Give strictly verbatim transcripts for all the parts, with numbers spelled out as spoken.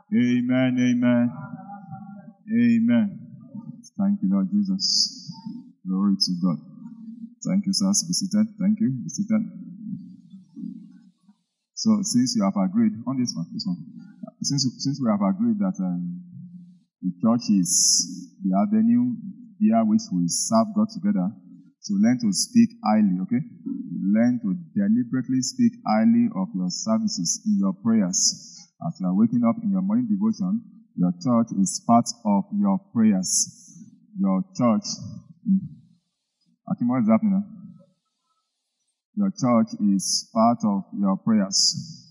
Amen, amen, amen. Thank you, Lord Jesus. Glory to God. Thank you, sir. Be seated. Thank you. Be seated. So, since you have agreed on this one, this one, since since we have agreed that um, the church is the avenue via which we serve God together, so learn to speak highly, okay? Learn to deliberately speak highly of your services in your prayers. As you are waking up in your morning devotion, your church is part of your prayers. Your church, I think what is happening now? Your church is part of your prayers.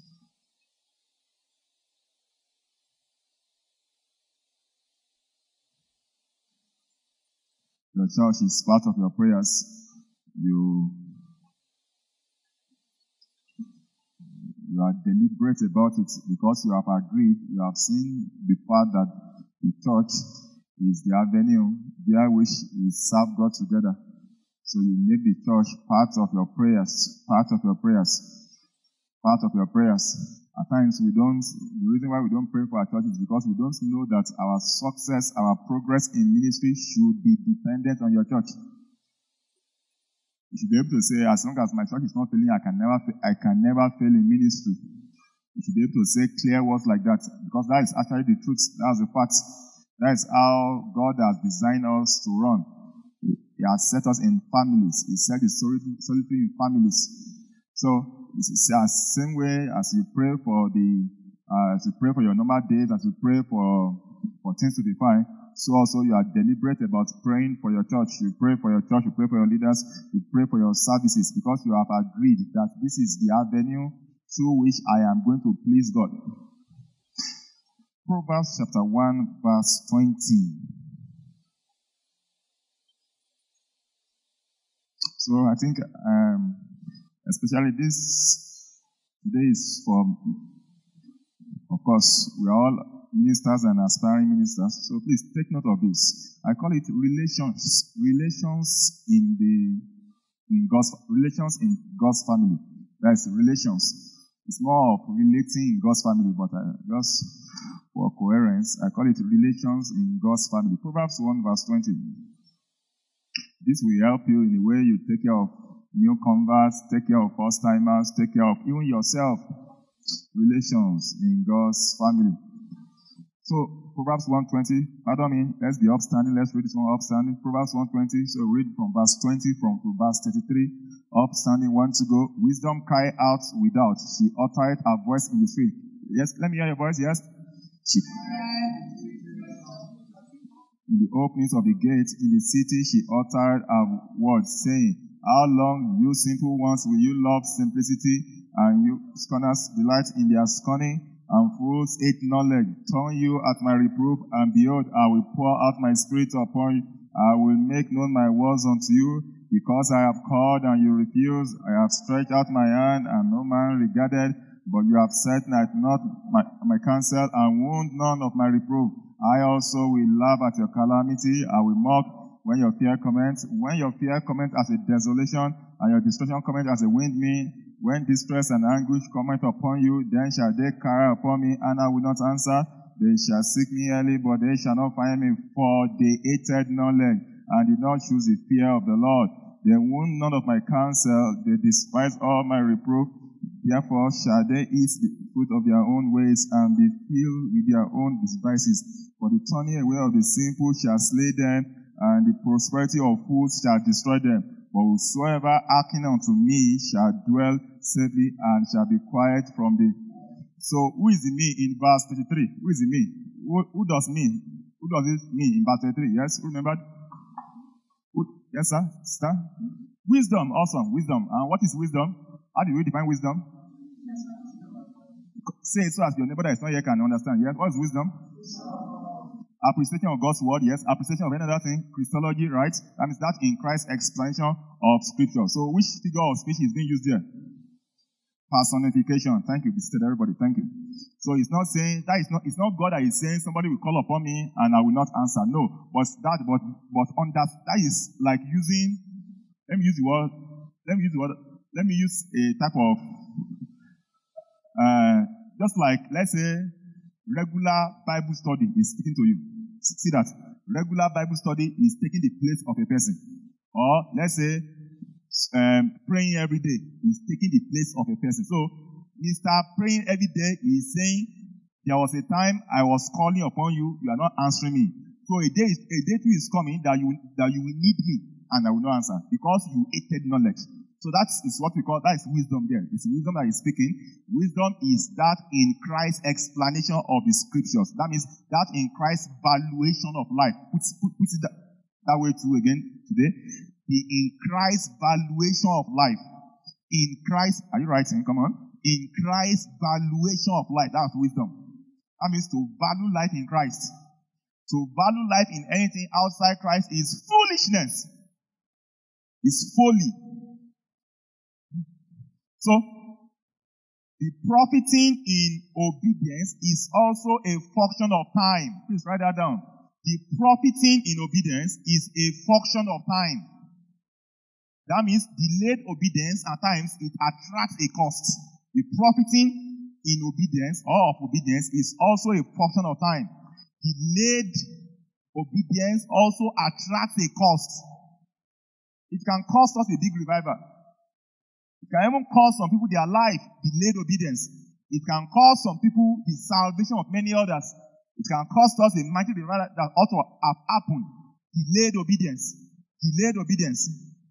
Your church is part of your prayers. You, you are deliberate about it because you have agreed, you have seen the fact that the church is the avenue via which we serve God together. So you make the church part of your prayers, part of your prayers, part of your prayers. At times we don't, the reason why we don't pray for our church is because we don't know that our success, our progress in ministry should be dependent on your church. You should be able to say, as long as my church is not failing, I can never, I can never fail in ministry. You should be able to say clear words like that because that is actually the truth. That's the fact. That is how God has designed us to run. He has set us in families. He set the solitary in families. So it's the same way as you pray for the, uh, as you pray for your normal days, as you pray for for things to be fine. So also you are deliberate about praying for your church. You pray for your church. You pray for your leaders. You pray for your services because you have agreed that this is the avenue through which I am going to please God. Proverbs chapter one, verse twenty. So I think, um, especially this today is for, of course, we are all ministers and aspiring ministers. So please take note of this. I call it relations, relations in the in God's relations in God's family. That's relations. It's more of relating in God's family, but I, just for coherence, I call it relations in God's family. Proverbs one, verse twenty. This will help you in the way you take care of new converts, take care of first-timers, take care of even yourself. Relations in God's family. So, Proverbs one twenty, pardon me, let's be upstanding. Let's read this one upstanding. Proverbs one twenty, so read from verse twenty from to verse thirty-three. Upstanding, one to go. Wisdom cry out without. She uttered her voice in the street. Yes, let me hear your voice, yes? She... In the openings of the gates in the city, she uttered her words, saying, How long, you simple ones, will you love simplicity, and you scorners delight in their scorning, and fools hate knowledge? Turn you at my reproof, and behold, I will pour out my spirit upon you. I will make known my words unto you, because I have called and you refuse. I have stretched out my hand, and no man regarded, but you have set at naught my, my counsel, and wound none of my reproof. I also will laugh at your calamity. I will mock when your fear cometh. When your fear cometh as a desolation, and your destruction cometh as a windmill, when distress and anguish cometh upon you, then shall they cry upon me, and I will not answer. They shall seek me early, but they shall not find me, for they hated knowledge, and did not choose the fear of the Lord. They wound none of my counsel, they despise all my reproof. Therefore shall they eat the fruit of their own ways, and be filled with their own devices. For the turning away of the simple shall slay them, and the prosperity of fools shall destroy them. But whosoever hearken unto me shall dwell safely, and shall be quiet from the... So, who is the me in verse thirty-three? Who is the me? Who, who does me? Who does it me in verse thirty-three? Yes, remember? Who, yes, sir? Sister? Wisdom, awesome, wisdom. And what is wisdom? How do we define wisdom? Say it so as your neighbor that is not here can understand. Yes, what is wisdom? Appreciation of God's word, yes. Appreciation of another thing, Christology, right? That means that in Christ's explanation of Scripture. So which figure of speech is being used there? Personification. Thank you. Visited everybody. Thank you. So it's not saying that is not it's not God that is saying somebody will call upon me and I will not answer. No. But that but but on that that is like using let me use the word let me use the word let me use a type of uh just like let's say regular Bible study is speaking to you. See that? Regular Bible study is taking the place of a person. Or, let's say, um, praying every day is taking the place of a person. So, Mister Praying every day is saying, there was a time I was calling upon you, you are not answering me. So a day, is, a day too is coming that you, that you will need me and I will not answer because you hated knowledge. So that is what we call, that is wisdom there. It's wisdom that is speaking. Wisdom is that in Christ's explanation of the scriptures. That means that in Christ's valuation of life. Put, put, put it that, that way too again today. The in Christ's valuation of life. In Christ, are you writing? Come on. In Christ's valuation of life. That's wisdom. That means to value life in Christ. To value life in anything outside Christ is foolishness. It's folly. So, the profiting in obedience is also a function of time. Please write that down. The profiting in obedience is a function of time. That means delayed obedience at times it attracts a cost. The profiting in obedience or of obedience is also a function of time. Delayed obedience also attracts a cost. It can cost us a big revival. It can even cost some people their life, delayed obedience. It can cost some people the salvation of many others. It can cost us a mighty revival that ought to have happened. Delayed obedience. Delayed obedience.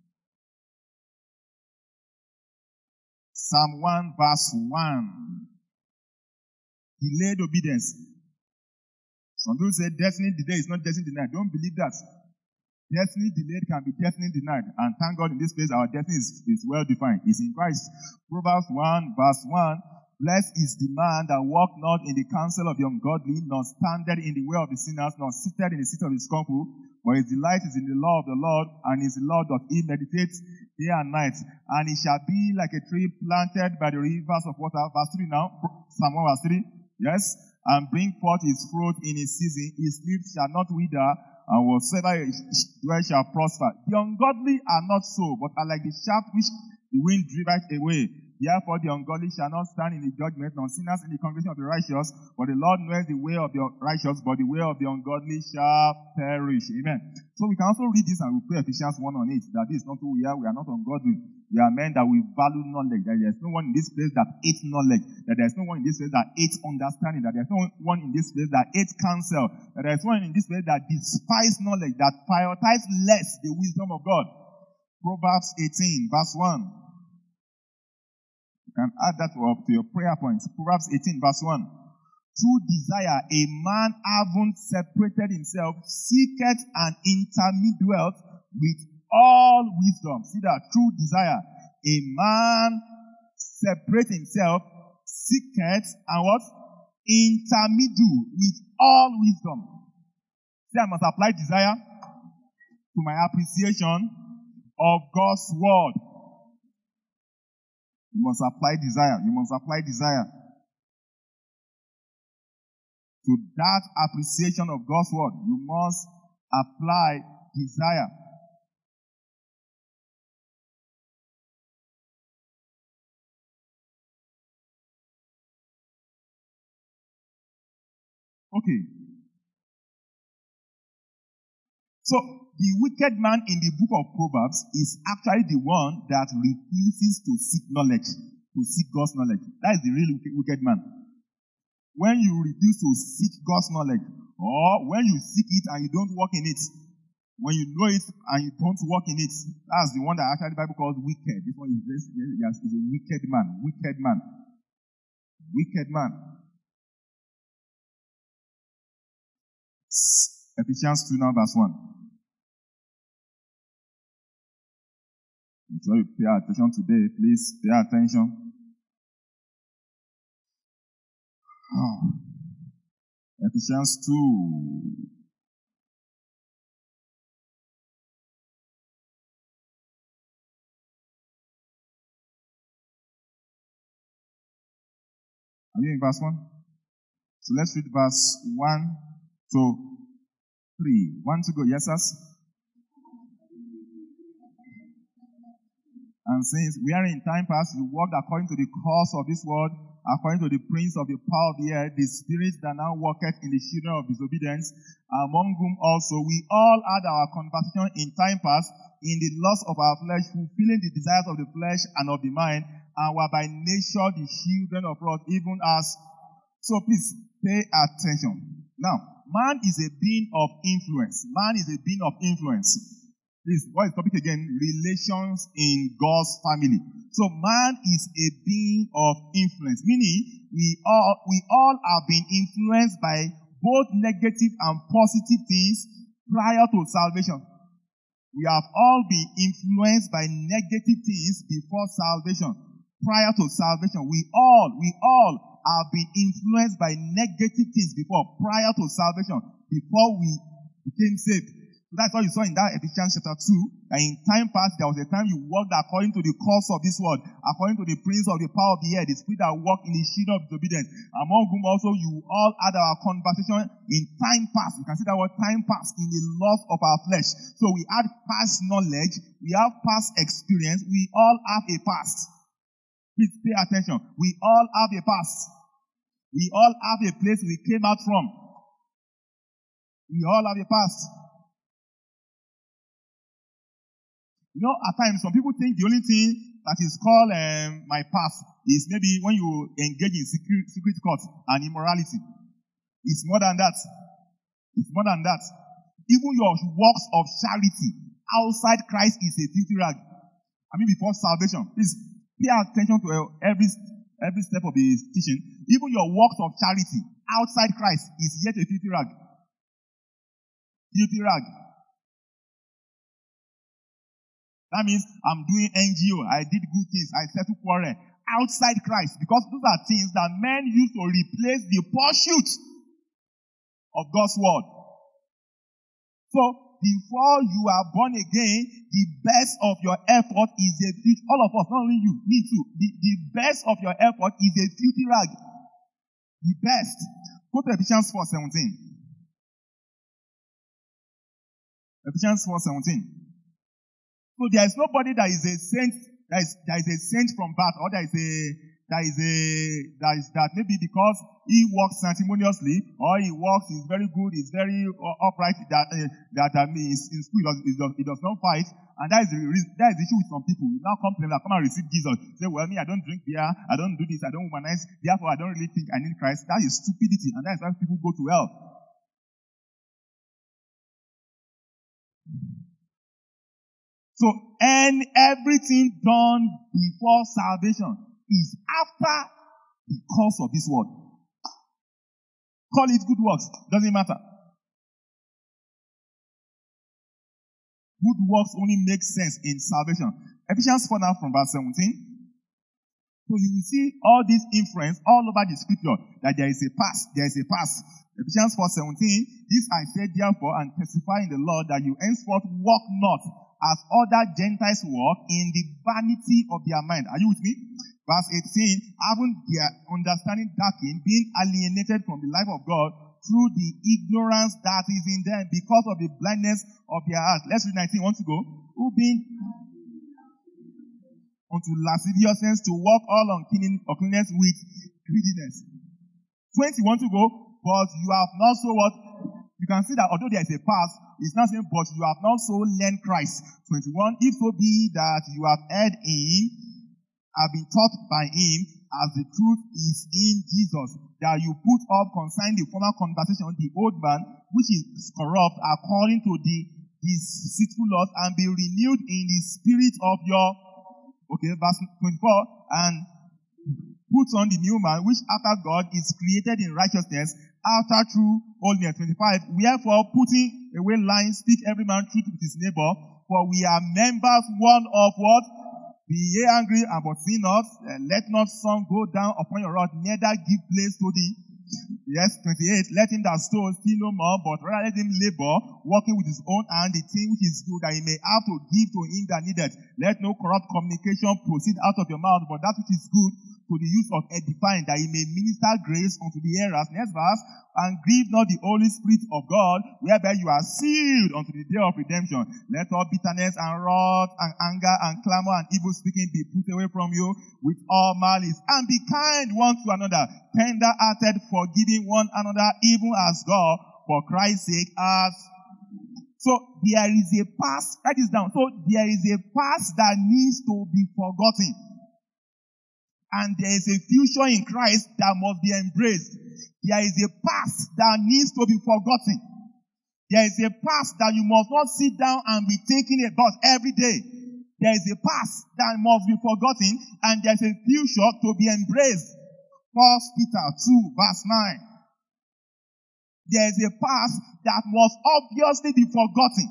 Psalm one verse one. Delayed obedience. Some people say destiny delayed is not destiny denied. Don't believe that. Destiny delayed can be destiny denied. And thank God in this place our destiny is, is well defined. It's in Christ. Proverbs one verse one. Blessed is the man that walk not in the counsel of the ungodly, nor standeth in the way of the sinners, nor sitteth in the seat of the scornful. But his delight is in the law of the Lord, and his law doth he meditate day and night. And he shall be like a tree planted by the rivers of water. Verse three now. Psalm one verse three. Yes. And bring forth his fruit in his season. His leaves shall not wither, and whatsoever he doeth shall prosper. The ungodly are not so, but are like the shaft which the wind driveth away. Therefore the ungodly shall not stand in the judgment, nor sinners in the congregation of the righteous. For the Lord knoweth the way of the righteous, but the way of the ungodly shall perish. Amen. So we can also read this and we pray Ephesians one on it, that this is not who we are. We are not ungodly. We are men that we value knowledge. That there is no one in this place that hates knowledge. That there is no one in this place that hates understanding. That there is no one in this place that hates counsel. That there is no one in this place that despises knowledge. That prioritizes less the wisdom of God. Proverbs eighteen verse one. You can add that up to your prayer points. Proverbs eighteen verse one. Through desire, a man having separated himself, seeketh and intermeddleth with all wisdom. See that? Through desire, a man separates himself, seeketh and what? Intermeddle with all wisdom. See, I must apply desire to my appreciation of God's word. You must apply desire. You must apply desire to that appreciation of God's word. You must apply desire. Okay. So, the wicked man in the book of Proverbs is actually the one that refuses to seek knowledge, to seek God's knowledge. That is the real wicked man. When you refuse to seek God's knowledge, or when you seek it and you don't walk in it, when you know it and you don't walk in it, that's the one that actually the Bible calls wicked. This one is, is a wicked man. Wicked man. Wicked man. Ephesians two now verse one. I'm sure you pay attention today. Please pay attention. Oh. Ephesians two. Are you in verse one? So let's read verse one to three. One to go. Yes, sir? And since we are in time past, you walked according to the course of this world according to the prince of the power of the air, the spirit that now worketh in the children of disobedience, among whom also we all had our conversation in time past, in the lust of our flesh, fulfilling the desires of the flesh and of the mind, and were by nature the children of wrath, even as. So please pay attention. Now, man is a being of influence. Man is a being of influence. Please, what is the topic again? Relations in God's family. So man is a being of influence, meaning we all we all have been influenced by both negative and positive things prior to salvation. We have all been influenced by negative things before salvation. Prior to salvation, we all we all have been influenced by negative things before, prior to salvation, before we became saved. So that's what you saw in that Ephesians chapter two, that in time past, there was a time you walked according to the course of this world, according to the prince of the power of the air, the spirit that walked in the shield of disobedience, among whom also you all had our conversation in time past. You can see that word time past, in the lust of our flesh. So we had past knowledge, we have past experience, we all have a past. Please pay attention. We all have a past. We all have a place we came out from. We all have a past. You know, at times, some people think the only thing that is called um, my past is maybe when you engage in secret, secret courts and immorality. It's more than that. It's more than that. Even your works of charity outside Christ is a filthy rag. I mean, before salvation. Please pay attention to every, every step of the teaching. Even your works of charity outside Christ is yet a filthy rag. Filthy rag. That means I'm doing N G O. I did good things. I settled quarrel outside Christ. Because those are things that men use to replace the pursuit of God's word. So, before you are born again, the best of your effort is a filthy, all of us, not only you, me too. The, the best of your effort is a filthy rag. The best. Go to Ephesians four seventeen. Ephesians four seventeen. So there is nobody that is a saint, that is, that is a saint from birth, or that is a, that is a, that is that maybe because he walks sanctimoniously, or he walks, is very good, is very upright, that, uh, that I mean, in school, he does, he, does, he does not fight, and that is the that is the issue with some people. You now come to them, like, come and receive Jesus. Say, well, me, I don't drink beer, I don't do this, I don't womanize, therefore I don't really think I need Christ. That is stupidity, and that is why people go to hell. So, and everything done before salvation is after the course of this world. Call it good works, doesn't matter. Good works only make sense in salvation. Ephesians four now from verse seventeen. So you will see all this influence all over the scripture, that there is a past, there is a past. Ephesians four seventeen, this I said therefore and testify in the Lord, that you henceforth walk not as other Gentiles walk, in the vanity of their mind. Are you with me? Verse eighteen, having their understanding darkened, being alienated from the life of God through the ignorance that is in them because of the blindness of their hearts. Let's read nineteen. Want to go? Who being unto lasciviousness, to walk all uncleanness with greediness. twenty. Want to go? But you have not so what? You can see that although there is a past, it's not saying, but you have not so learned Christ. twenty-one, if so be that you have heard him, have been taught by him, as the truth is in Jesus, that you put up concerning the former conversation, the old man, which is corrupt according to the deceitful lust, and be renewed in the spirit of your, okay, verse twenty-four, and put on the new man, which after God is created in righteousness, after true holiness. twenty-five, wherefore putting away lying, speak every man truth with his neighbor, for we are members one of what? Be ye angry, and but sin not, and let not sun go down upon your wrath, neither give place to the, yes, twenty-eight, let him that stole steal no more, but rather let him labor, working with his own hand, the thing which is good, that he may have to give to him that needeth. Let no corrupt communication proceed out of your mouth, but that which is good, to the use of edifying, that he may minister grace unto the hearers. Next verse. And grieve not the Holy Spirit of God, whereby you are sealed unto the day of redemption. Let all bitterness and wrath and anger and clamor and evil speaking be put away from you with all malice. And be kind one to another, tender-hearted, forgiving one another, even as God, for Christ's sake, has. So there is a past, write this down. So there is a past that needs to be forgotten. And there is a future in Christ that must be embraced. There is a past that needs to be forgotten. There is a past that you must not sit down and be thinking about every day. There is a past that must be forgotten, and there is a future to be embraced. First Peter two, verse nine. There is a past that must obviously be forgotten.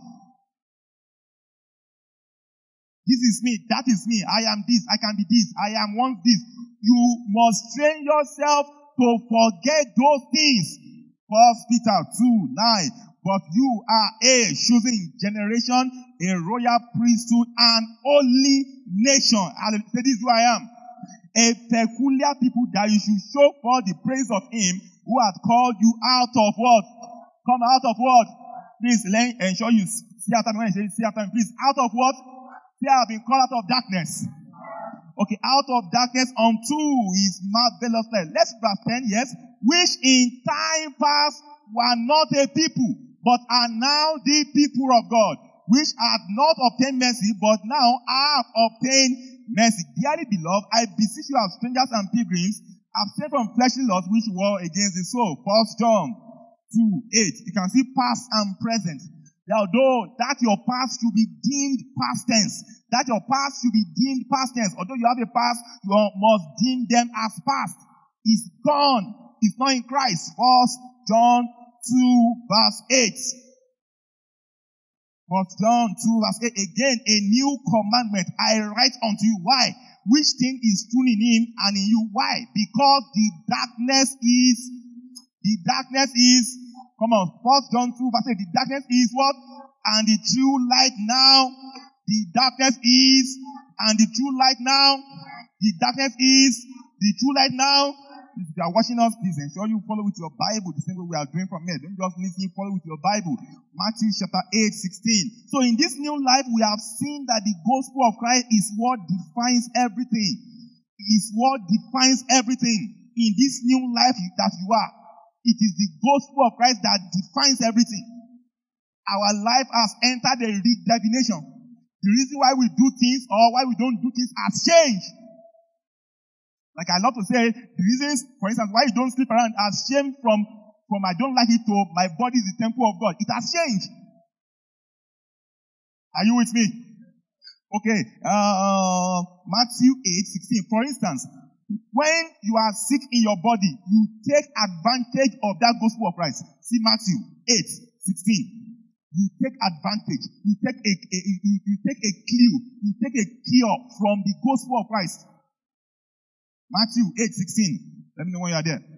This is me, that is me, I am this, I can be this, I am once this. You must train yourself to forget those things. First Peter two, nine. But you are a chosen generation, a royal priesthood, an holy nation. Hallelujah. Say, this is who I am. A peculiar people, that you should show for the praise of him who hath called you out of what? Come out of what? Please, let ensure you see after me when I say see after me. Please, out of what? They have been called out of darkness. Okay, out of darkness unto his marvelous light. Let's verse ten, yes. Which in time past were not a people, but are now the people of God. Which had not obtained mercy, but now have obtained mercy. Dearly beloved, I beseech you as strangers and pilgrims, abstain from fleshly lusts which war against the soul. First John two, eight. You can see past and present. Although that your past should be deemed past tense, that your past should be deemed past tense. Although you have a past, you must deem them as past. It's gone. It's not in Christ. First John two, verse eight. First John two, verse eight. Again, a new commandment I write unto you. Why? Which thing is true in him and in you? Why? Because the darkness is, the darkness is, come on, First John two, verse eight. The darkness is what? And the true light now. The darkness is, and the true light now. The darkness is, the true light now. If you are watching us, please ensure you follow with your Bible the same way we are doing from here. Don't just listen, follow with your Bible. Matthew chapter eight, sixteen. So in this new life, we have seen that the gospel of Christ is what defines everything. Is what defines everything in this new life that you are. It is the gospel of Christ that defines everything. Our life has entered a redefinition. The reason why we do things or why we don't do things has changed. Like I love to say, the reasons, for instance, why you don't sleep around has changed from, from I don't like it to my body is the temple of God. It has changed. Are you with me? Okay. Uh, Matthew eight, sixteen. For instance, when you are sick in your body, you take advantage of that gospel of Christ. See Matthew eight, sixteen. You take advantage. You take a, a, a you take a clue. You take a cure from the gospel of Christ. Matthew eight, sixteen. Let me know when you are there.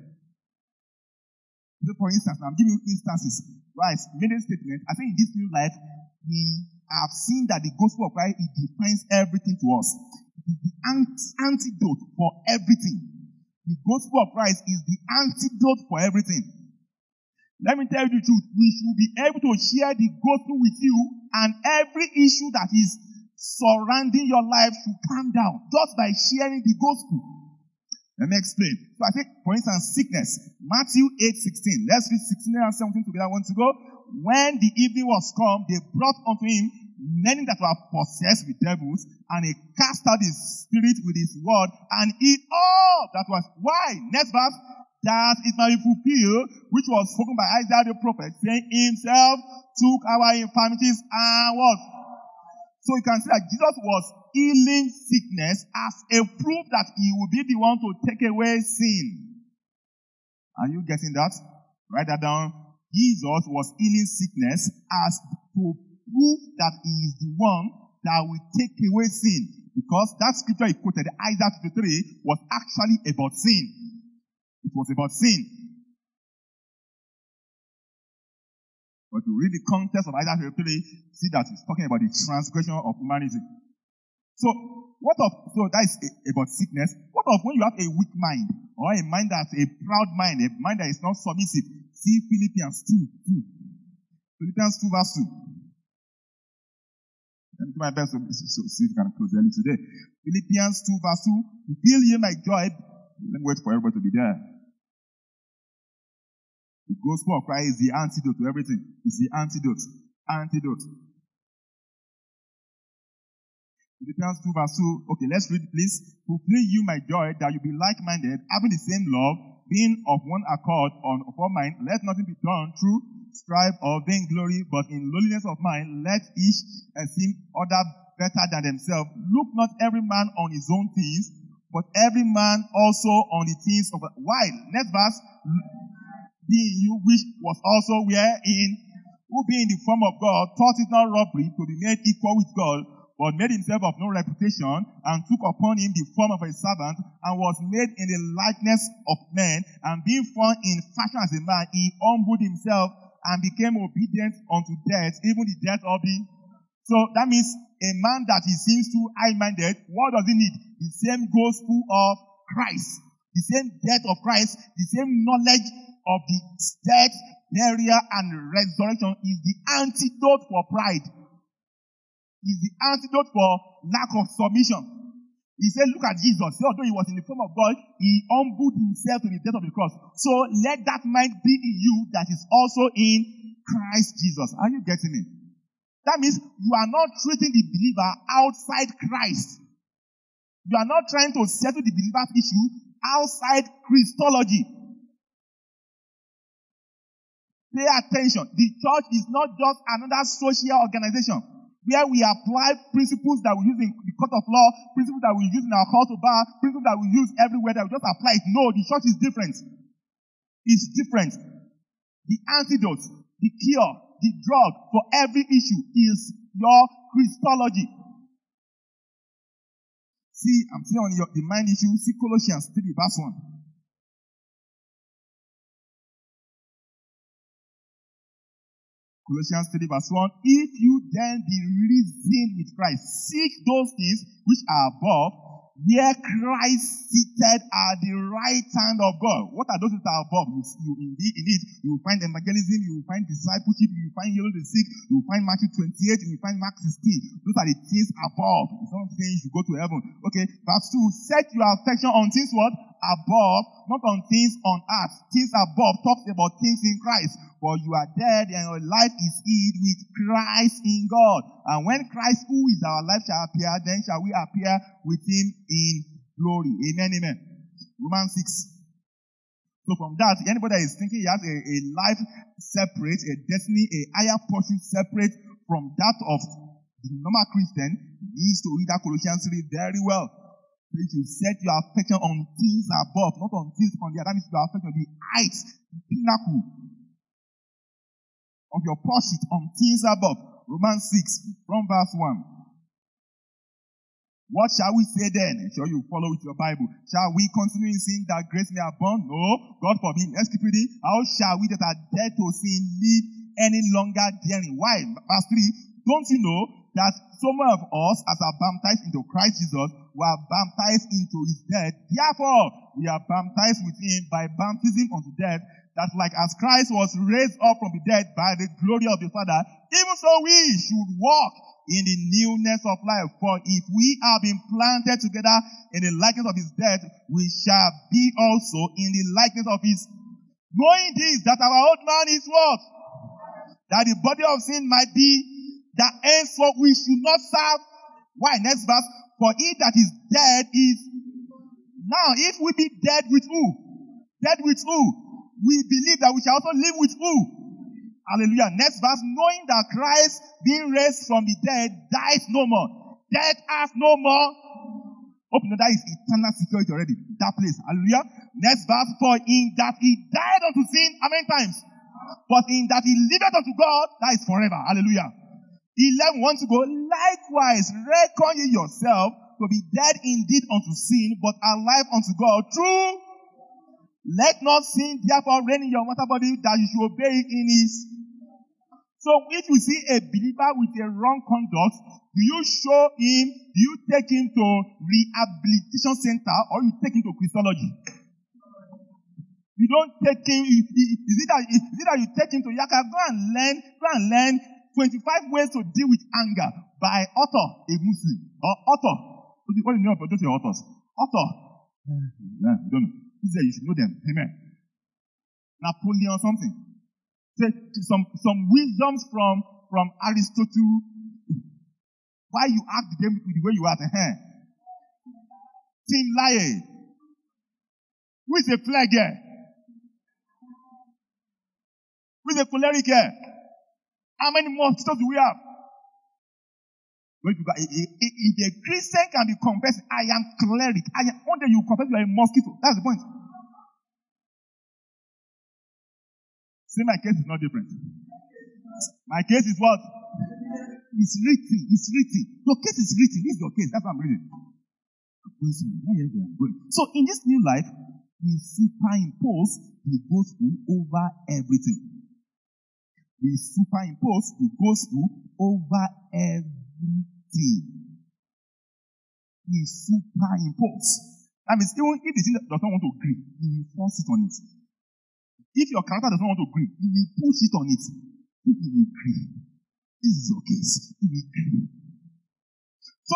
So for instance, I'm giving you instances. Right, made a statement. I think in this new life, we have seen that the gospel of Christ, it defines everything to us. It is the ant- antidote for everything. The gospel of Christ is the antidote for everything. Let me tell you the truth. We should be able to share the gospel with you, and every issue that is surrounding your life should calm down just by sharing the gospel. Let me explain. So I take, for instance, sickness. Matthew eight, sixteen. Let's read sixteen and seventeen together. I want to go. When the evening was come, they brought unto him many that were possessed with devils, and he cast out the spirit with his word, and healed all that was. Why? Next verse. That it might be fulfilled, which was spoken by Isaiah the prophet, saying, himself took our infirmities and what? So you can see that Jesus was healing sickness as a proof that he will be the one to take away sin. Are you getting that? Write that down. Jesus was healing sickness as to prove that he is the one that will take away sin. Because that scripture he quoted, Isaiah fifty-three, was actually about sin. It was about sin. But to read the context of Isaiah fifty-three, see that it's talking about the transgression of humanity. So, what of, so that is a, about sickness. What of when you have a weak mind, or a mind that's a proud mind, a mind that is not submissive? See Philippians two, two. Philippians two verse two. Let me do my best to so, see if I can close early today. Philippians two verse two. Fill ye my joy. Let me wait for everybody to be there. The gospel of Christ is the antidote to everything. It's the antidote. Antidote. Philippians two verse two. Okay, let's read it, please. Fulfill you my joy, that you be like-minded, having the same love, being of one accord, on of one mind. Let nothing be done through strife or vainglory, but in lowliness of mind, let each esteem other better than themselves. Look not every man on his own things, but every man also on the things of. Why? Next verse. Being you, which was also wherein, who being in the form of God, thought it not robbery to be made equal with God, but made himself of no reputation, and took upon him the form of a servant, and was made in the likeness of men, and being found in fashion as a man, he humbled himself, and became obedient unto death, even the death of the. So that means a man that he seems too high-minded, what does he need? The same gospel of Christ, the same death of Christ, the same knowledge of the death, burial, and resurrection is the antidote for pride. Is the antidote for lack of submission. He said, look at Jesus. So although he was in the form of God, he humbled himself to the death of the cross. So let that mind be in you that is also in Christ Jesus. Are you getting me? That means you are not treating the believer outside Christ. You are not trying to settle the believer's issue outside Christology. Pay attention. The church is not just another social organization where we apply principles that we use in the court of law, principles that we use in our call to bar, principles that we use everywhere that we just apply it. No, the church is different. It's different. The antidote, the cure, the drug for every issue is your Christology. See, I'm saying on your, the mind issue, see Colossians three verse one. Colossians three verse one. If you then be risen with Christ, seek those things which are above, where Christ seated at the right hand of God. What are those that are above? You, you indeed in it, you will find evangelism, you will find discipleship, you will find healing the sick, you will find Matthew twenty-eight, you will find Mark sixteen. Those are the things above. It's not saying you should go to heaven. Okay, verse two. Set your affection on things what? Above, not on things on earth. Things above talks about things in Christ. For you are dead and your life is hid with Christ in God. And when Christ, who is our life, shall appear, then shall we appear with him in glory. Amen, amen. Romans six. So from that, anybody that is thinking he has a, a life separate, a destiny, a higher pursuit separate from that of the normal Christian, needs to read that Colossians three very well. Please, you set your affection on things above, not on things on the other. That means your affection on the heights, the pinnacle of your pursuit on things above. Romans six, from verse one. What shall we say then? I'm sure you follow with your Bible. Shall we continue in sin that grace may abound? No, God forbid. Let's keep reading. How shall we that are dead to sin live any longer daring? Why? Verse three. Don't you know that some of us, as are baptized into Christ Jesus, were baptized into his death? Therefore, we are baptized with him by baptism unto death, that like as Christ was raised up from the dead by the glory of the Father, even so we should walk in the newness of life. For if we have been planted together in the likeness of his death, we shall be also in the likeness of his. Knowing this, that our old man is what? That the body of sin might be, that henceforth we should not serve. Why? Next verse. For he that is dead is. Now, if we be dead with who? Dead with who? We believe that we shall also live with who? Hallelujah. Next verse. Knowing that Christ, being raised from the dead, dies no more. Death has no more. Open that is eternal security already. That place. Hallelujah. Next verse. For in that he died unto sin, how many times? But in that he liveth unto God, that is forever. Hallelujah. eleven wants to go. Likewise, reckon ye yourself to be dead indeed unto sin, but alive unto God. True. Let not sin therefore reign in your mortal body, that you should obey it in his. So if you see a believer with a wrong conduct, do you show him, do you take him to rehabilitation center or you take him to Christology? You don't take him, is it that, is it that you take him to Yaka, go and learn, go and learn twenty-five ways to deal with anger by author, a Muslim, or author. What do you know about those authors? Author. Yeah, you don't know. He said you should know them. Amen. Napoleon or something. Say some, some wisdoms from, from Aristotle. Why you act the way you are. Eh? Tim Laye. Who is a flag here? Who is a choleric here? How many mosquitoes do we have? If a Christian can be confessed, I am choleric. I am, one day you confess you are a mosquito. That's the point. See, my case is not different. My case is what? It's written. It's written. Your case is written. This is your case. That's what I'm reading. So in this new life, we superimpose the gospel over everything. We superimpose the gospel over everything. We superimpose. That means even if the thing does not want to agree, you will force it on it. If your character does not want to agree, you will push it on it. If you will agree, this is your case. You will agree. So,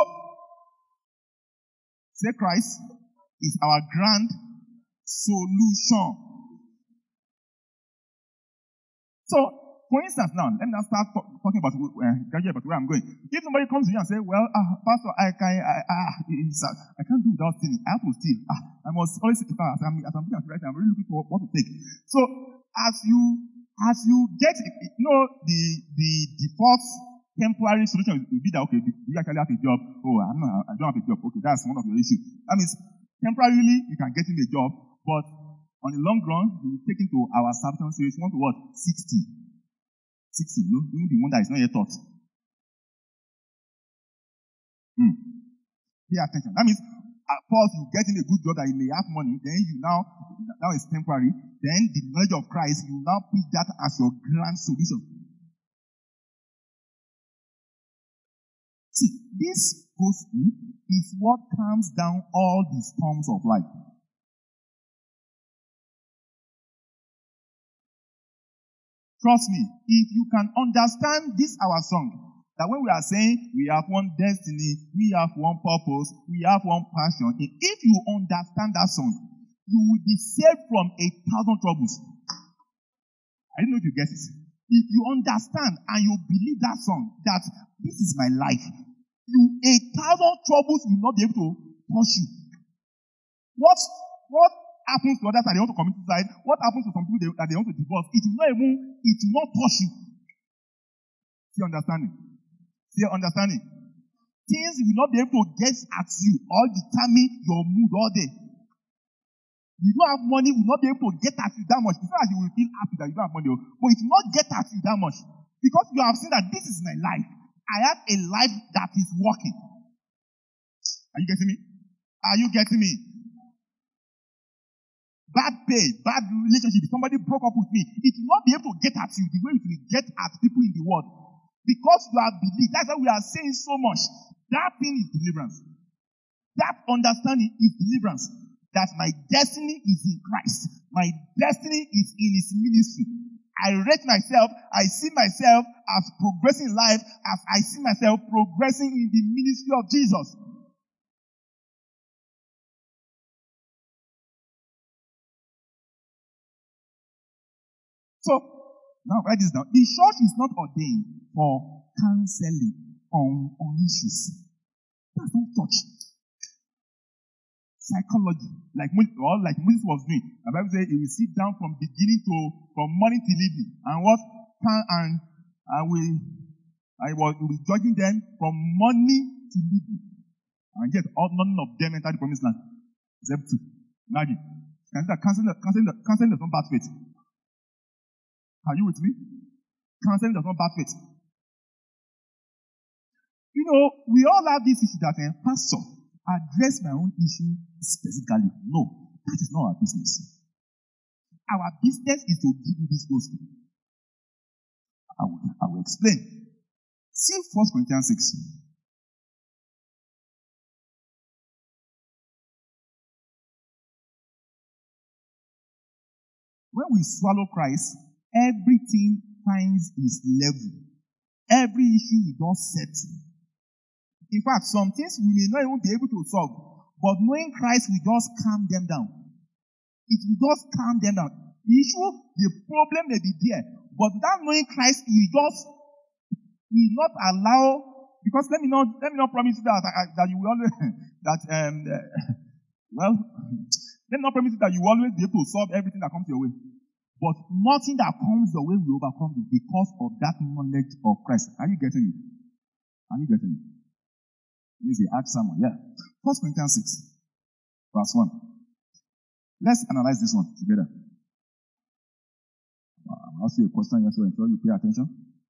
say Christ is our grand solution. So, for instance, now, let me now start talk, talking about, uh, about where I'm going. If somebody comes to you and says, well, uh, Pastor, I, can, I, I, I can't do without stealing. I have to steal. Ah, I must always sit down. As I'm, as I'm looking at I'm really looking for what to take. So, as you, as you get, you know, the, the default temporary solution will be that, okay, do you actually have a job? Oh, I'm not, I don't have a job. Okay, that's one of your issues. That means, temporarily, you can get him a job, but on the long run, you will take him to our substance series. You want to what? sixty. sixty, no? Even the one that is not yet taught. Hmm. Pay attention. That means, at first, you get in a good job that you may have money, then you now, now it's temporary, then the knowledge of Christ, you now pick that as your grand solution. See, this gospel is what calms down all the storms of life. Trust me, if you can understand this our song, that when we are saying we have one destiny, we have one purpose, we have one passion, if you understand that song, you will be saved from a thousand troubles. I don't know if you get it. If you understand and you believe that song, that this is my life, you a thousand troubles will not be able to touch you. What, what happens to others that they want to commit suicide? What happens to some people they, that they want to divorce? It will not even, it will not touch you. See understanding? See understanding? Things will not be able to get at you or determine your mood all day. You don't have money, will not be able to get at you that much. It's not that you will feel happy that you don't have money, but it will not get at you that much. Because you have seen that this is my life. I have a life that is working. Are you getting me? Are you getting me? Bad pay, bad relationship. If somebody broke up with me, it will not be able to get at you the way it will get at people in the world. Because you have believed. That's why we are saying so much. That thing is deliverance. That understanding is deliverance. That my destiny is in Christ. My destiny is in His ministry. I rate myself, I see myself as progressing in life as I see myself progressing in the ministry of Jesus. So, now write this down. The church is not ordained for counseling on, on issues. That's not church. Psychology, like Moses, or like Moses was doing. The Bible says he will sit down from beginning to from morning till evening, and what and and we I was we will be judging them from morning till evening, and yet all none of them enter the promised land except two. Imagine, counseling, counseling, counseling does not birth faith. Are you with me? Counseling does not birth faith. You know, we all have this issue that eh, pastor. Address my own issue specifically. No, that is not our business. Our business is to give you this gospel. I will, I will explain. See First Corinthians six. When we swallow Christ, everything finds its level. Every issue we don't set. In fact, some things we may not even be able to solve. But knowing Christ, we just calm them down. It will just calm them down. The issue, the problem may be there. But without knowing Christ, we just will not allow, because let me not let me not promise you that that you will always that um uh, well let me not promise you that you will always be able to solve everything that comes your way. But nothing that comes your way will overcome you because of that knowledge of Christ. Are you getting it? Are you getting it? This is ask someone. Yeah. First Corinthians six, verse one. Let's analyze this one together. I'll ask you a question here, so ensure you pay attention.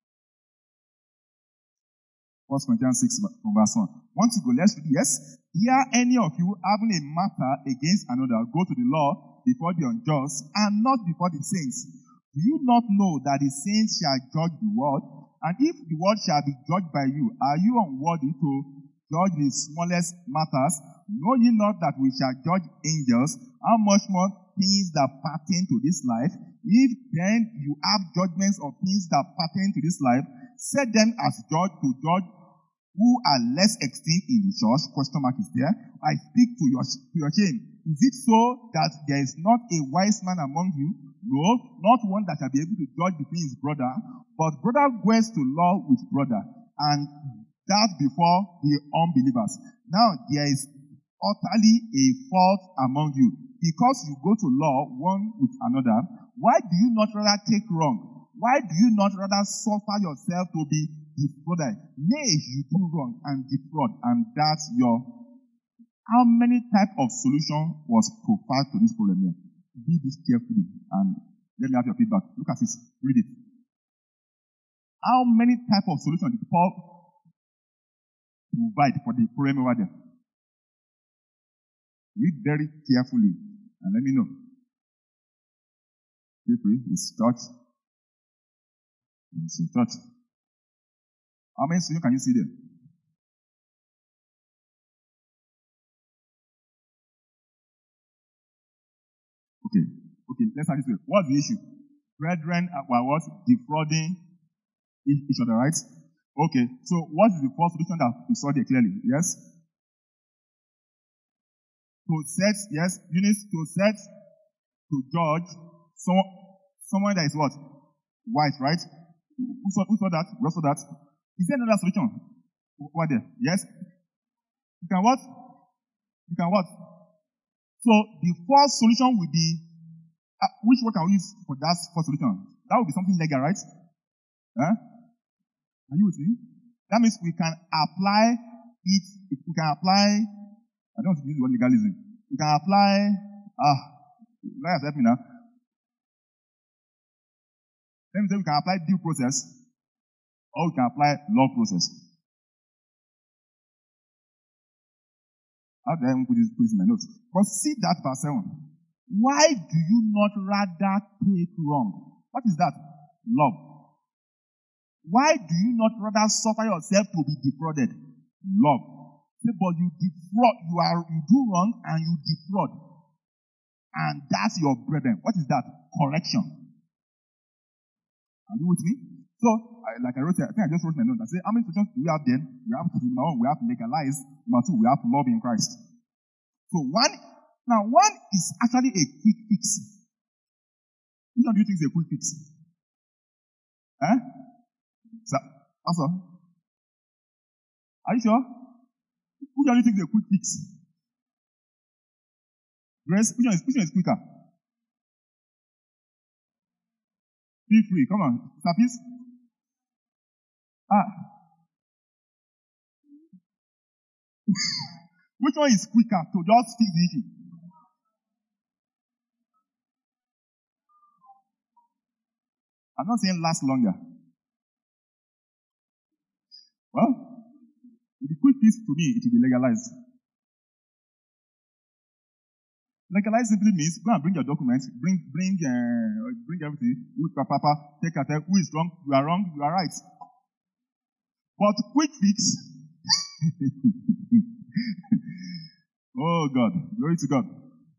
First Corinthians six, verse one. Want to go? Let's read. Yes. Here, any of you having a matter against another, go to the law before the unjust and not before the saints. Do you not know that the saints shall judge the world? And if the world shall be judged by you, are you unworthy to judge the smallest matters? Know ye not that we shall judge angels? How much more things that pertain to this life? If then you have judgments of things that pertain to this life, set them as judge to judge who are less esteemed in the church. Question mark is there. I speak to your, to your shame. Is it so that there is not a wise man among you? No, not one that shall be able to judge between his brother. But brother goes to law with brother, and that before the unbelievers. Now there is utterly a fault among you, because you go to law one with another. Why do you not rather take wrong? Why do you not rather suffer yourself to be defrauded? Nay, you do wrong and defraud, and that's your... How many types of solution was provided to this problem here? Read this carefully and let me have your feedback. Look at this. Read it. How many types of solution did Paul provide for the problem over there? Read very carefully and let me know. Feel free. It's church. It's a church. How many solutions can you see there? Okay. Okay, let's start this way. What's the issue? Brethren were what? Defrauding each other, right? Okay, so what is the first solution that we saw there clearly? Yes? To set, yes, Eunice, to set, to judge someone, someone that is what? White, right? Who saw, who saw that? Who saw that? Is there another solution? What there? Yes? You can what? You can what? So the first solution will be, uh, which word can we use for that first solution? That would be something legal, right? Huh? Are you with me? That means we can apply it, we can apply, I don't want to use the word legalism. We can apply, ah, lawyers help me now. Let me say we can apply due process, or we can apply law process. How do I even put this, put this in my notes? But see that verse seven. Why do you not rather take wrong? What is that? Love. Why do you not rather suffer yourself to be defrauded? Love. Say, but you defraud, you are you do wrong and you defraud. And that's your brethren. What is that? Correction. Are you with me? So, I, like I wrote, I think I just wrote my note. I say, how many solutions do we have then? We have to, number one, we have to legalize. Number two, we have to love in Christ. So one, now one is actually a quick fix. Which one do you think is a quick fix? Eh? So, also, are you sure? Which one do you think is a quick fix? Grace, which one is, which one is quicker? Feel free, come on. Tapis? Ah. Which one is quicker to just fix the issue? I'm not saying last longer. Well, the quick fix to me, it will be legalized. Legalize simply means go and bring your documents, bring bring uh, bring everything. With your papa, take a tell who is wrong. You are wrong. You are right. But quick fix. Oh God, glory to God.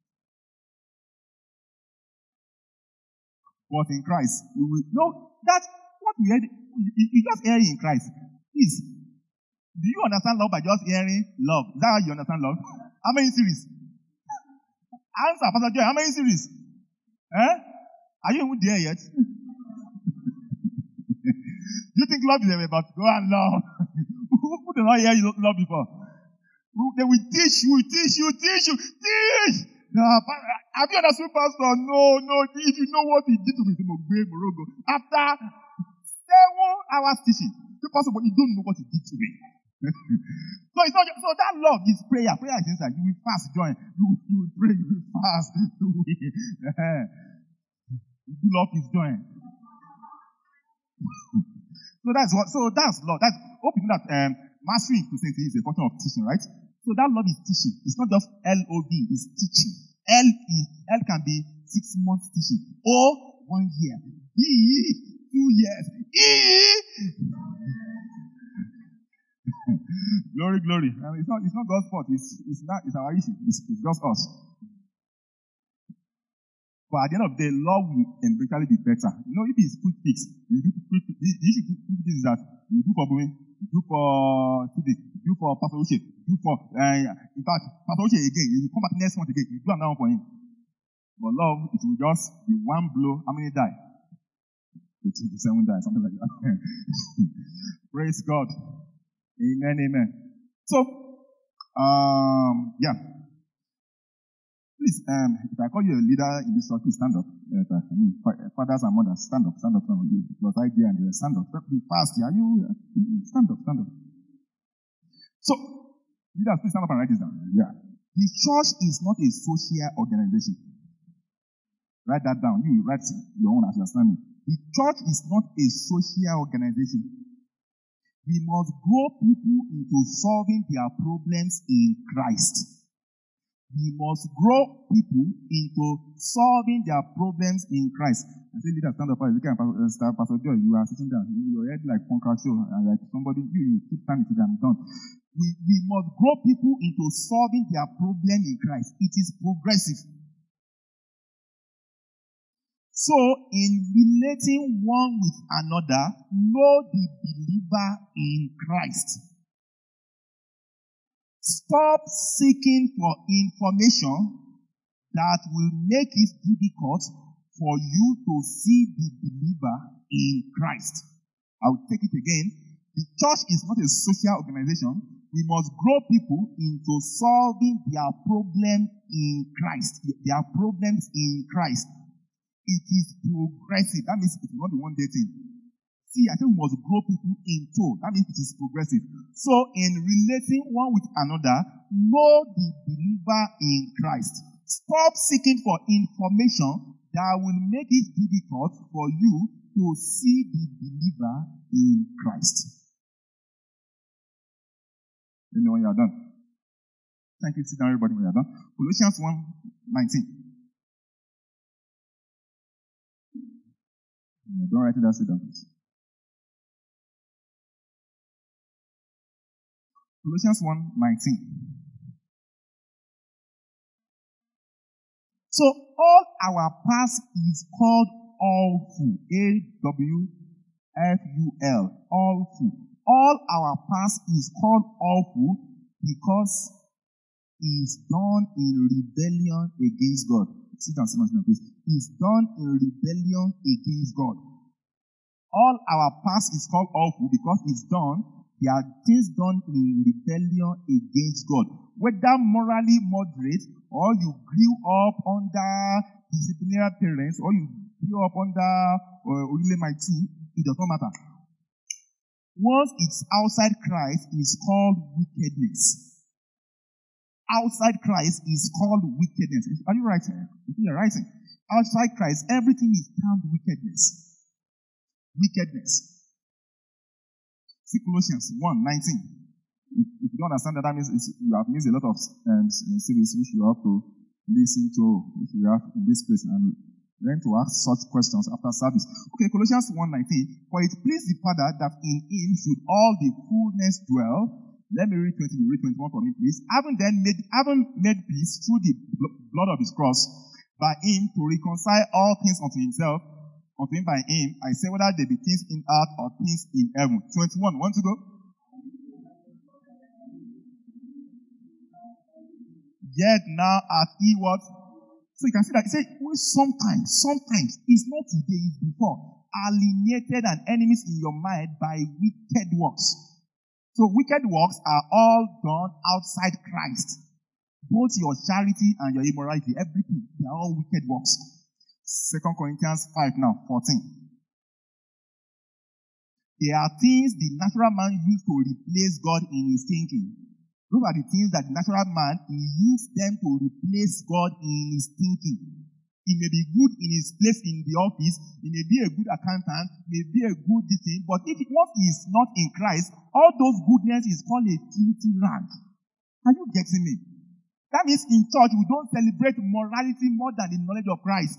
But in Christ, we will no. That's what we heard. You, you just hear in Christ. Please, do you understand love by just hearing love? Is that how you understand love? How many series? Answer, Pastor Joy. How many series? Eh? Are you even there yet? Do you think love is about go and love? Who did not hear you love before? Who, they will teach you, teach you, teach you, teach. No, have you understood, Pastor? No, no. If you know what he did to me, after seven hours teaching, the pastor, but you don't know what he did to me. So it's not. So that love is prayer. Prayer is inside. You will fast, join. You will, you will pray. You will fast. You will. You love is join. So that's what. So that's love. That's hope you know that um, mastery in Christianity is a function of teaching, right? So that love is teaching. It's not just L O V. It's teaching. L is L can be six months teaching. O one year. E two years. E. Glory, glory. And it's not. It's not God's fault. It's it's not. It's our issue. It's, it's just us. But at the end of the day, love will eventually be better. You know, if it's quick fix, you do quick fix. The issue with quick fix is that you do for Bowen, you do for Tuesday, you do for Pastor Uche, you do for, uh, in fact, Pastor Uche again, you come back next month again, you do another one for him. But love, it will just be one blow. How many die? twenty-seven die, something like that. Praise God. Amen, amen. So, um, yeah. Please, um, if I call you a leader in this church, please stand up. Uh, I mean, fathers and mothers, stand up, stand up, stand up. Plus, I and the stand up. Be fast. Are you? Stand up, stand up. So, leaders, please stand up and write this down. Yeah. The church is not a social organization. Write that down. You write your own as you are standing. The church is not a social organization. We must grow people into solving their problems in Christ. We must grow people into solving their problems in Christ. I say, leader, stand up. You can, Pastor, Pastor Joy, you are sitting down. Your head like Ponka show, and like somebody, you, you keep standing to them. Done. We, we must grow people into solving their problem in Christ. It is progressive. So, in relating one with another, know the believer in Christ. Stop seeking for information that will make it difficult for you to see the believer in Christ. I will take it again. The church is not a social organization. We must grow people into solving their problem in Christ. Their problems in Christ. It is progressive. That means it's not the one day thing. See, I think we must grow people into. That means it is progressive. So, in relating one with another, know the believer in Christ. Stop seeking for information that will make it difficult for you to see the believer in Christ. Let me know when you are done. Thank you. Sit down, everybody, when you are done. Colossians one nineteen. Don't write it down, sit down, please. Colossians one nineteen. So all our past is called awful. A W F U L. Awful. All our past is called awful because it's done in rebellion against God. Sit down, sit down, please. It's done in rebellion against God. All our past is called awful because it's done. There are things done in rebellion against God. Whether morally moderate, or you grew up under disciplinary parents, or you grew up under Orile uh, Maitu, it does not matter. Once it's outside Christ, it's called wickedness. Outside Christ is called wickedness. Are you writing? You're writing. Outside Christ, everything is termed wickedness. Wickedness. See Colossians one nineteen. If, if you don't understand that, that means you have missed a lot of um, series which you have to listen to, if we have in this place, and learn to ask such questions after service. Okay, Colossians one nineteen. For it pleased the Father that in him should all the fullness dwell. Let me read twenty, read twenty-one for me, please. Having then made, having made peace through the blood of his cross, by him to reconcile all things unto himself, unto him by him, I say whether they be things in earth or things in heaven. twenty-one, want to go? Yet now hath he what? So you can see that, say, sometimes, sometimes, it's not today, it's before, alienated and enemies in your mind by wicked works. So wicked works are all done outside Christ. Both your charity and your immorality, everything, they are all wicked works. Second Corinthians five now, fourteen. There are things the natural man used to replace God in his thinking. Those are the things that the natural man, he used them to replace God in his thinking. He may be good in his place in the office, he may be a good accountant, he may be a good this thing, but if once he is not in Christ, all those goodness is called a filthy rag. Are you getting me? That means in church, we don't celebrate morality more than the knowledge of Christ.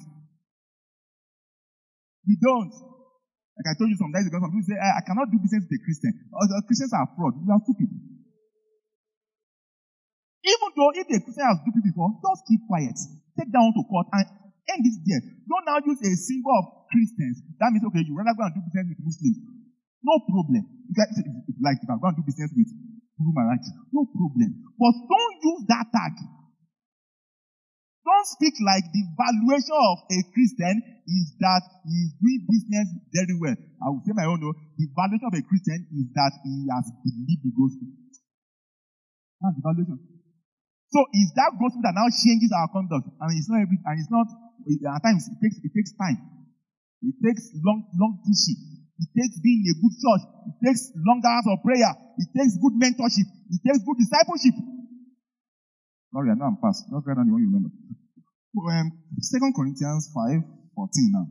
We don't. Like I told you some days ago, some people say, I cannot do business with a Christian. Christians are fraud. You are stupid. Even though if a Christian has stupid before, just keep quiet. Take down to court and end this there. Don't now use a symbol of Christians. That means, okay, you rather go and do business with Muslims. No problem. You can, like if I'm going to do business with Marachi, no problem. But don't use that tag. Don't speak like the valuation of a Christian is that he is doing business very well. I will say my own, no. The valuation of a Christian is that he has believed the gospel. That's the valuation. So it's that gospel that now changes our conduct. And it's not every, and it's not, at times it takes, it takes time. It takes long, long teaching. It takes being a good church. It takes long hours of prayer. It takes good mentorship. It takes good discipleship. Sorry, I know I'm past. Just write down the one you remember. So, um, Second Corinthians five fourteen now.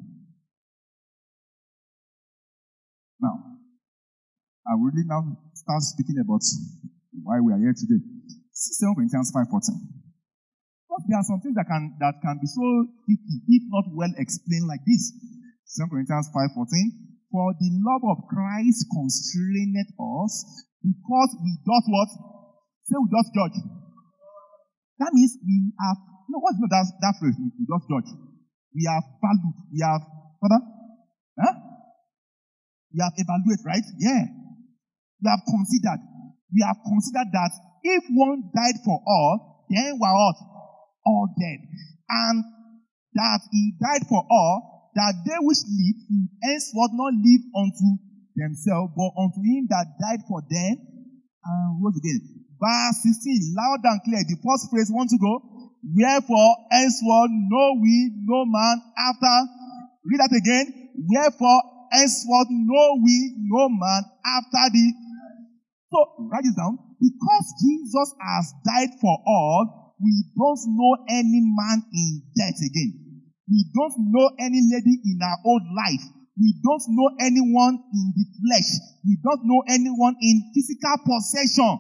Now, I will really now start speaking about why we are here today. Second Corinthians five fourteen. There are some things that can that can be so tricky, if not well explained like this. Second Corinthians five fourteen. For the love of Christ constraineth us, because we doth what? Say we doth judge. That means we have, you know, what's you know, that, that phrase? We, we doth judge. We have valued, we have, further? Huh? We have evaluated, right? Yeah. We have considered. We have considered that if one died for all, then we're what? All dead. And that he died for all, that they which live will henceforth not live unto themselves, but unto him that died for them and rose again. Verse sixteen, loud and clear. The first phrase, want to go? Wherefore henceforth know we no man after. Read that again. Wherefore henceforth know we no man after the. So write this down. Because Jesus has died for all, we don't know any man in death again. We don't know any lady in our old life. We don't know anyone in the flesh. We don't know anyone in physical possession.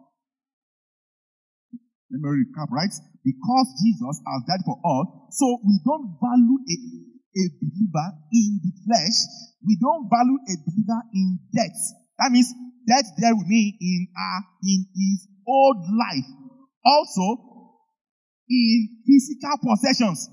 Let me recap, right? Because Jesus has died for all, so we don't value a, a believer in the flesh. We don't value a believer in death. That means death there with me in our in his old life. Also, in physical possessions.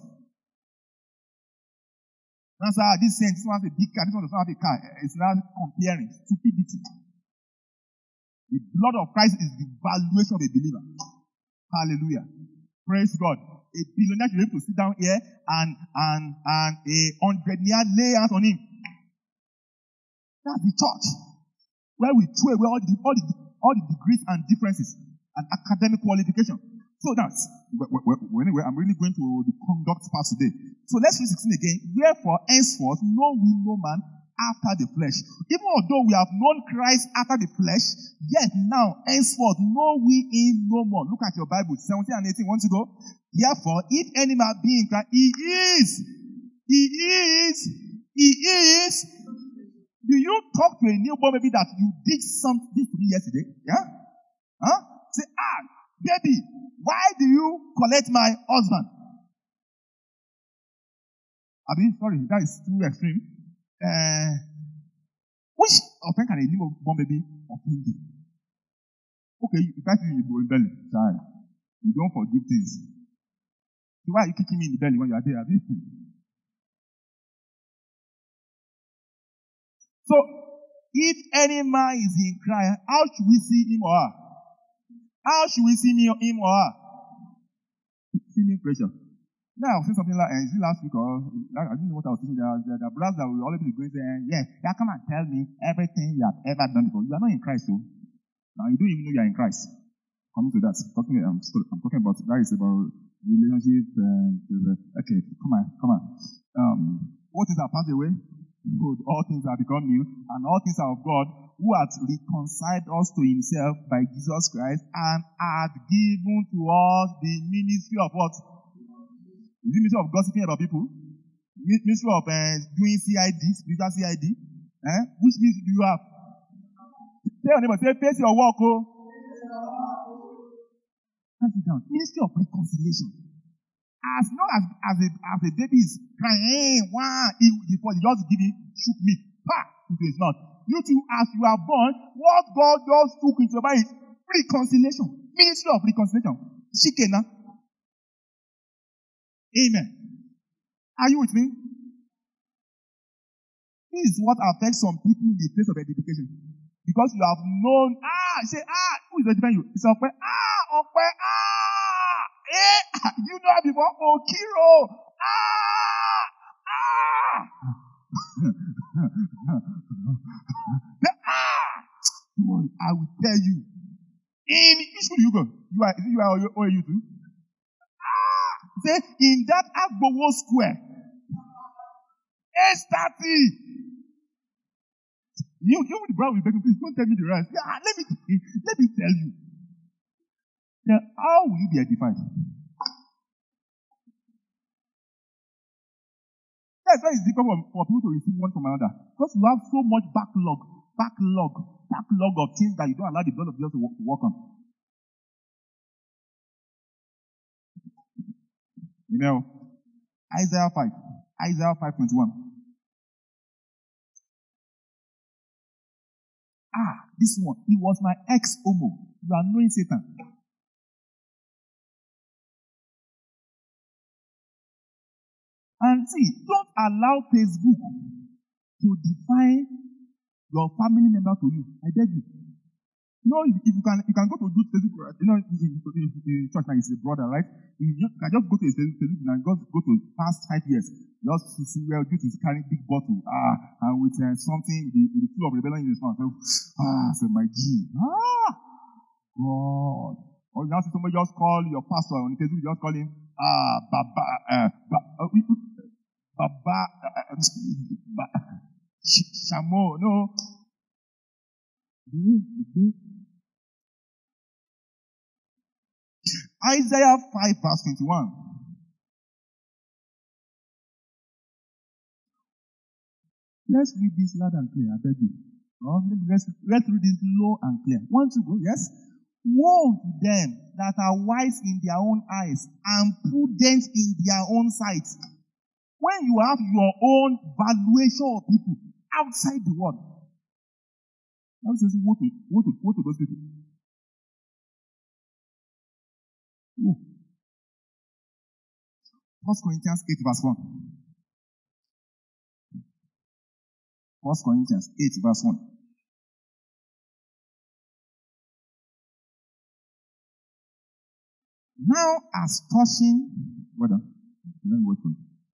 That's how this saying, this one has a big car, this one does not have a car. It's not comparing stupidity. The blood of Christ is the valuation of a believer. Hallelujah. Praise God. A billionaire should be able to sit down here and and and a hundred million lay hands on him. That's the church. Where we throw away all the all the all the degrees and differences and academic qualification. So that's, anyway, I'm really going to the conduct part today. So let's read sixteen again. Wherefore, henceforth, know we no man after the flesh. Even although we have known Christ after the flesh, yet now, henceforth, know we him no more. Look at your Bible, seventeen and eighteen. Want to go? Therefore, if any man be in Christ, he is, he is, he is. Do you talk to a newborn baby that you did something to me yesterday? Yeah? Huh? Say, ah, baby, why do you collect my husband? I mean, sorry, that is too extreme. Uh, which offense can a newborn baby offend you? Okay, you can't see you in belly, child. You don't forgive things. So why are you kicking me in the belly when you are there? So, if any man is in Christ, how should we see him or her? How should we see him or her? Feeling pressure. Now, I've seen something like, uh, is it last week or, like, I don't know what I was thinking. There are, there are brothers that will always be going saying, yeah, yeah, come and tell me everything you have ever done before. You are not in Christ, so. Now, you don't even know you are in Christ. Coming to that, talking, I'm, I'm talking about, that is about relationship, uh, okay, come on, come on. Um, what is our pass away? Good. All things have become new, and all things are of God, who hath reconciled us to himself by Jesus Christ, and hath given to us the ministry of what? The ministry of gossiping about people? Ministry of uh, doing C I D, spiritual C I D? Eh? Which ministry do you have? Tell your neighbor, say, face your work, oh. Write it down. Ministry of reconciliation. As long as, as, a, as a baby is crying, wow, he, he, he just give it, shoot me, pa, into his mouth. You too, as you are born, what God just took into your mind is reconciliation. Ministry of reconciliation. Shikena. Amen. Are you with me? This is what affects some people in the place of edification. Because you have known, ah, say, ah, who is edifying you? It's Okwe, ah, Okwe, ah, eh, you know before, Okiro, ah, ah. The, ah, boy, I will tell you. In which school do you go? You are, is it you are or you too? Ah, say, in that Agbowo Square, age thirty. You, you with the brown with begging, please don't tell me the rest. Yeah, let me let me tell you. Now, how will you be edified? That's why it's difficult for, for people to receive one from another. Because you have so much backlog, backlog, backlog of things that you don't allow the blood of Jesus to work, to work on. You know, Isaiah five. Isaiah five twenty-one. Ah, this one, he was my ex-homo. You are knowing Satan. And see, don't allow Facebook to define your family member to you. I beg you. You know, if, if you can, you can go to good Facebook, you know, in, in, in church now, it's a brother, right? You just, can just go to his Facebook and just go to past five years. Just to see where dude is carrying big bottle, ah, and with uh, something, the, the full of rebellion in his mouth. So, ah, so my G, ah, God. Or you now see somebody just call your pastor on Facebook, just call him, ah, Baba, uh, ba, uh, Baba, uh, ba, Shamo, no. Isaiah five verse twenty-one. Let's read this loud and clear, I beg you. Oh, let's, let's read this low and clear. One, two, go, yes? Woe to them that are wise in their own eyes and prudent in their own sight. When you have your own valuation of people outside the world, that says, woe to, woe to, woe to those people. Ooh. First Corinthians eight verse one. First Corinthians eight verse one. Now as touching, well done. Let me wait for you.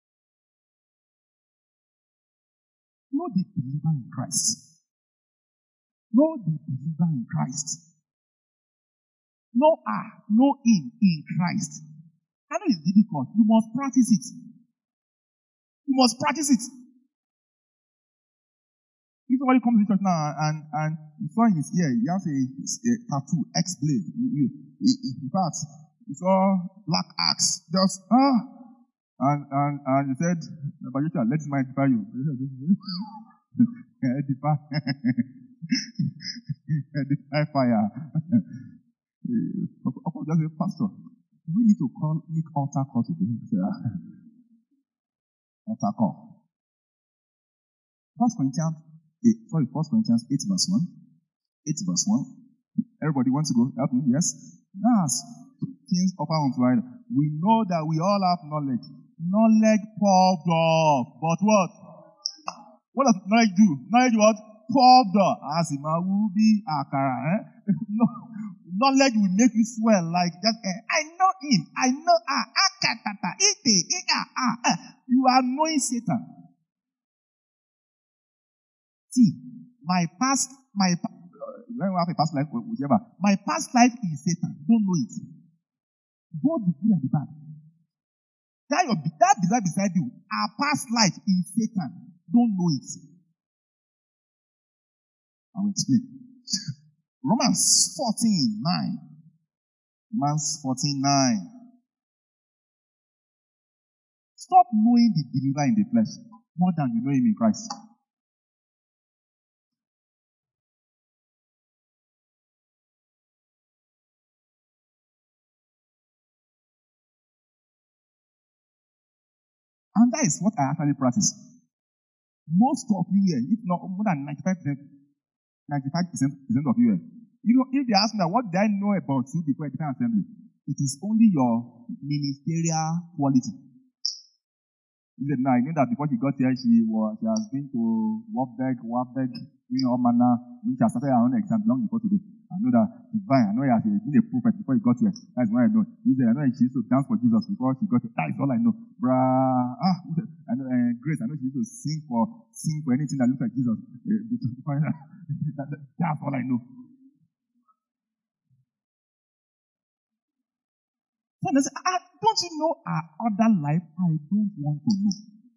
Know the believer in Christ. Know the believer in Christ. Know her, know him in Christ. I know it's difficult. You must practice it. You must practice it. If somebody comes to church now and, and you saw in his ear, he has a, a tattoo, X-blade. In fact, he saw black axe. Just, ah. And, and, and he said, but you shall let him edify you. Edify. Edify fire. of course, just say, Pastor, we need to call, make altar call today. Altar call. First Corinthians, eight, sorry, First Corinthians eight verse one. eight verse one. Everybody wants to go? Help me, yes? Yes. Things offer unto idol. We know that we all have knowledge. Knowledge puffed up. But what? What does knowledge do? Knowledge what? Puffed up. Asima will be akara. Eh? Knowledge will make you swell like just, eh, I know him. I know ah, akatata, ite, ika, ah, ah. You are knowing Satan. See, my past, my when we have a past life, whichever, my past life is Satan. Don't know it. Both the good and the bad. That your that beside beside you, our past life is Satan. Don't know it. I will explain. Romans fourteen nine. Romans fourteen nine. Stop knowing the believer in the flesh more than you know him in Christ. And that is what I actually practice. Most of you here, if not more than ninety-five percent, ninety-five percent of you here, you know, if they ask me that, what do I know about you before I became assembly? It is only your ministerial quality. He said, no, I knew that before she got here, she was she has been to Wartburg, Wartburg, doing all manner, which has started her own exam long before today. I know that she's fine. I know he has been a prophet before he got here. That's what I know. He said, I know she used to dance for Jesus before she got here. That is all I know. Bruh. Ah, I know, uh, Grace, I know she used to sing for sing for anything that looks like Jesus. That's all I know. So they say, ah, don't you know our other life? I don't want to know.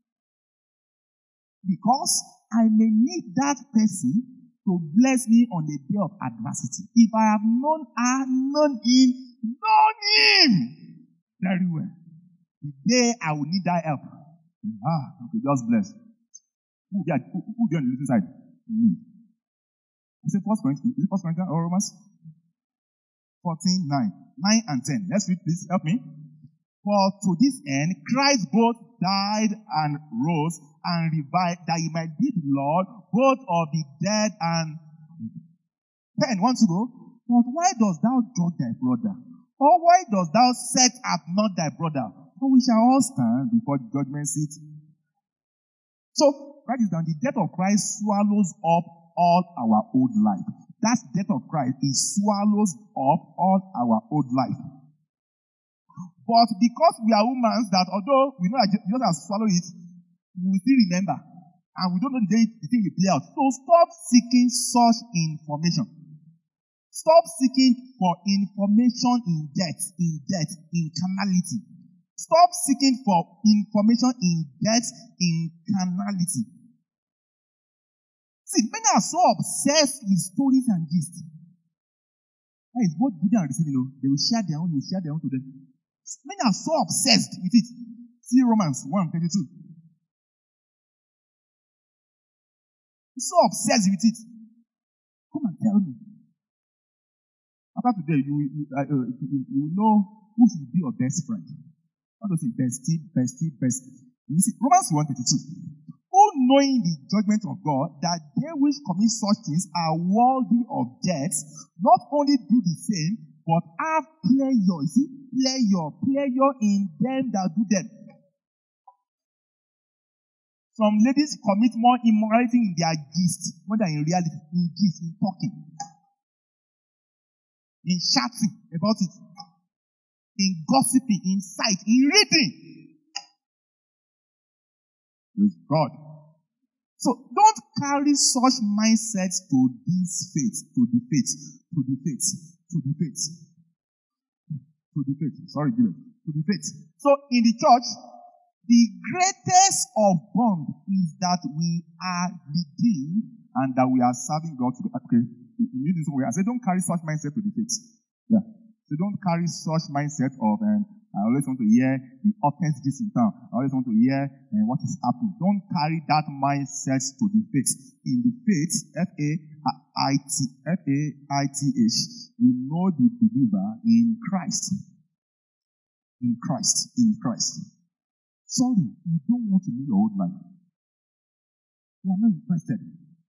Because I may need that person to bless me on the day of adversity. If I have known her, known him, known him very well, the day I will need that help, ah, okay, just bless. Who will be, who, who will be on the losing side? Me. I say First Corinthians, is it First Corinthians or Romans? fourteen nine. nine and ten. Let's read this. Help me. For to this end, Christ both died and rose and revived, that he might be the Lord both of the dead and ten. Want to go? But why dost thou judge thy brother? Or why dost thou set up not thy brother? For we shall all stand before the judgment seat. So, write this down. The death of Christ swallows up all our old life. That death of Christ, it swallows up all our old life. But because we are humans, that although we know that Jesus has swallowed it, we will still remember. And we don't know the day the thing will play out. So stop seeking such information. Stop seeking for information in death, in death, in carnality. Stop seeking for information in death, in carnality. See, many are so obsessed with stories and gist. That is what giving and receiving. You know, they will share their own, you will share their own to them. Many are so obsessed with it. See Romans one twenty-two. So obsessed with it. Come and tell me. After today, you you, uh, you, you will know who should be your best friend. Not to say bestie, bestie, bestie. You see, Romans one twenty-two. Who knowing the judgment of God, that they which commit such things are worthy of death, not only do the same, but have pleasure, you see, pleasure, pleasure in them that do them. Some ladies commit more immorality in their gist, more than in reality, in gist, in talking, in chatting about it, in gossiping, in sight, in reading. With God. So don't carry such mindsets to this faith, to the faith, to the faith, to the faith, to the faith. Sorry, Dylan. To the faith. So in the church, the greatest of bond is that we are redeemed and that we are serving God. To the, okay, you need this way. I say don't carry such mindset to the faith. Yeah. So don't carry such mindset of um, I always want to hear the hottest gist in town. I always want to hear uh, what is happening. Don't carry that mindset to the faith. In the faith, F A I T F A I T H. We know the believer in Christ. In Christ. In Christ. Sorry, you don't want to know your old life. You are not interested.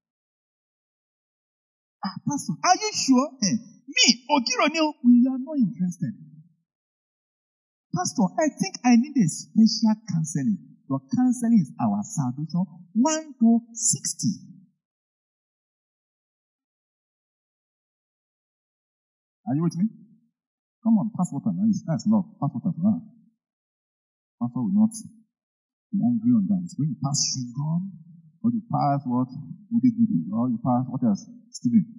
Ah, Pastor, are you sure? Eh, me, Ogironio, we are not interested. Pastor, I think I need a special counseling. Your counseling is our salvation. one to sixty. Are you with me? Come on, pass water. That's love. Pass water for her. Pastor will not be angry on that. It's when you pass chewing gum, or you pass what? Goody goody. Or you pass what else? Steven.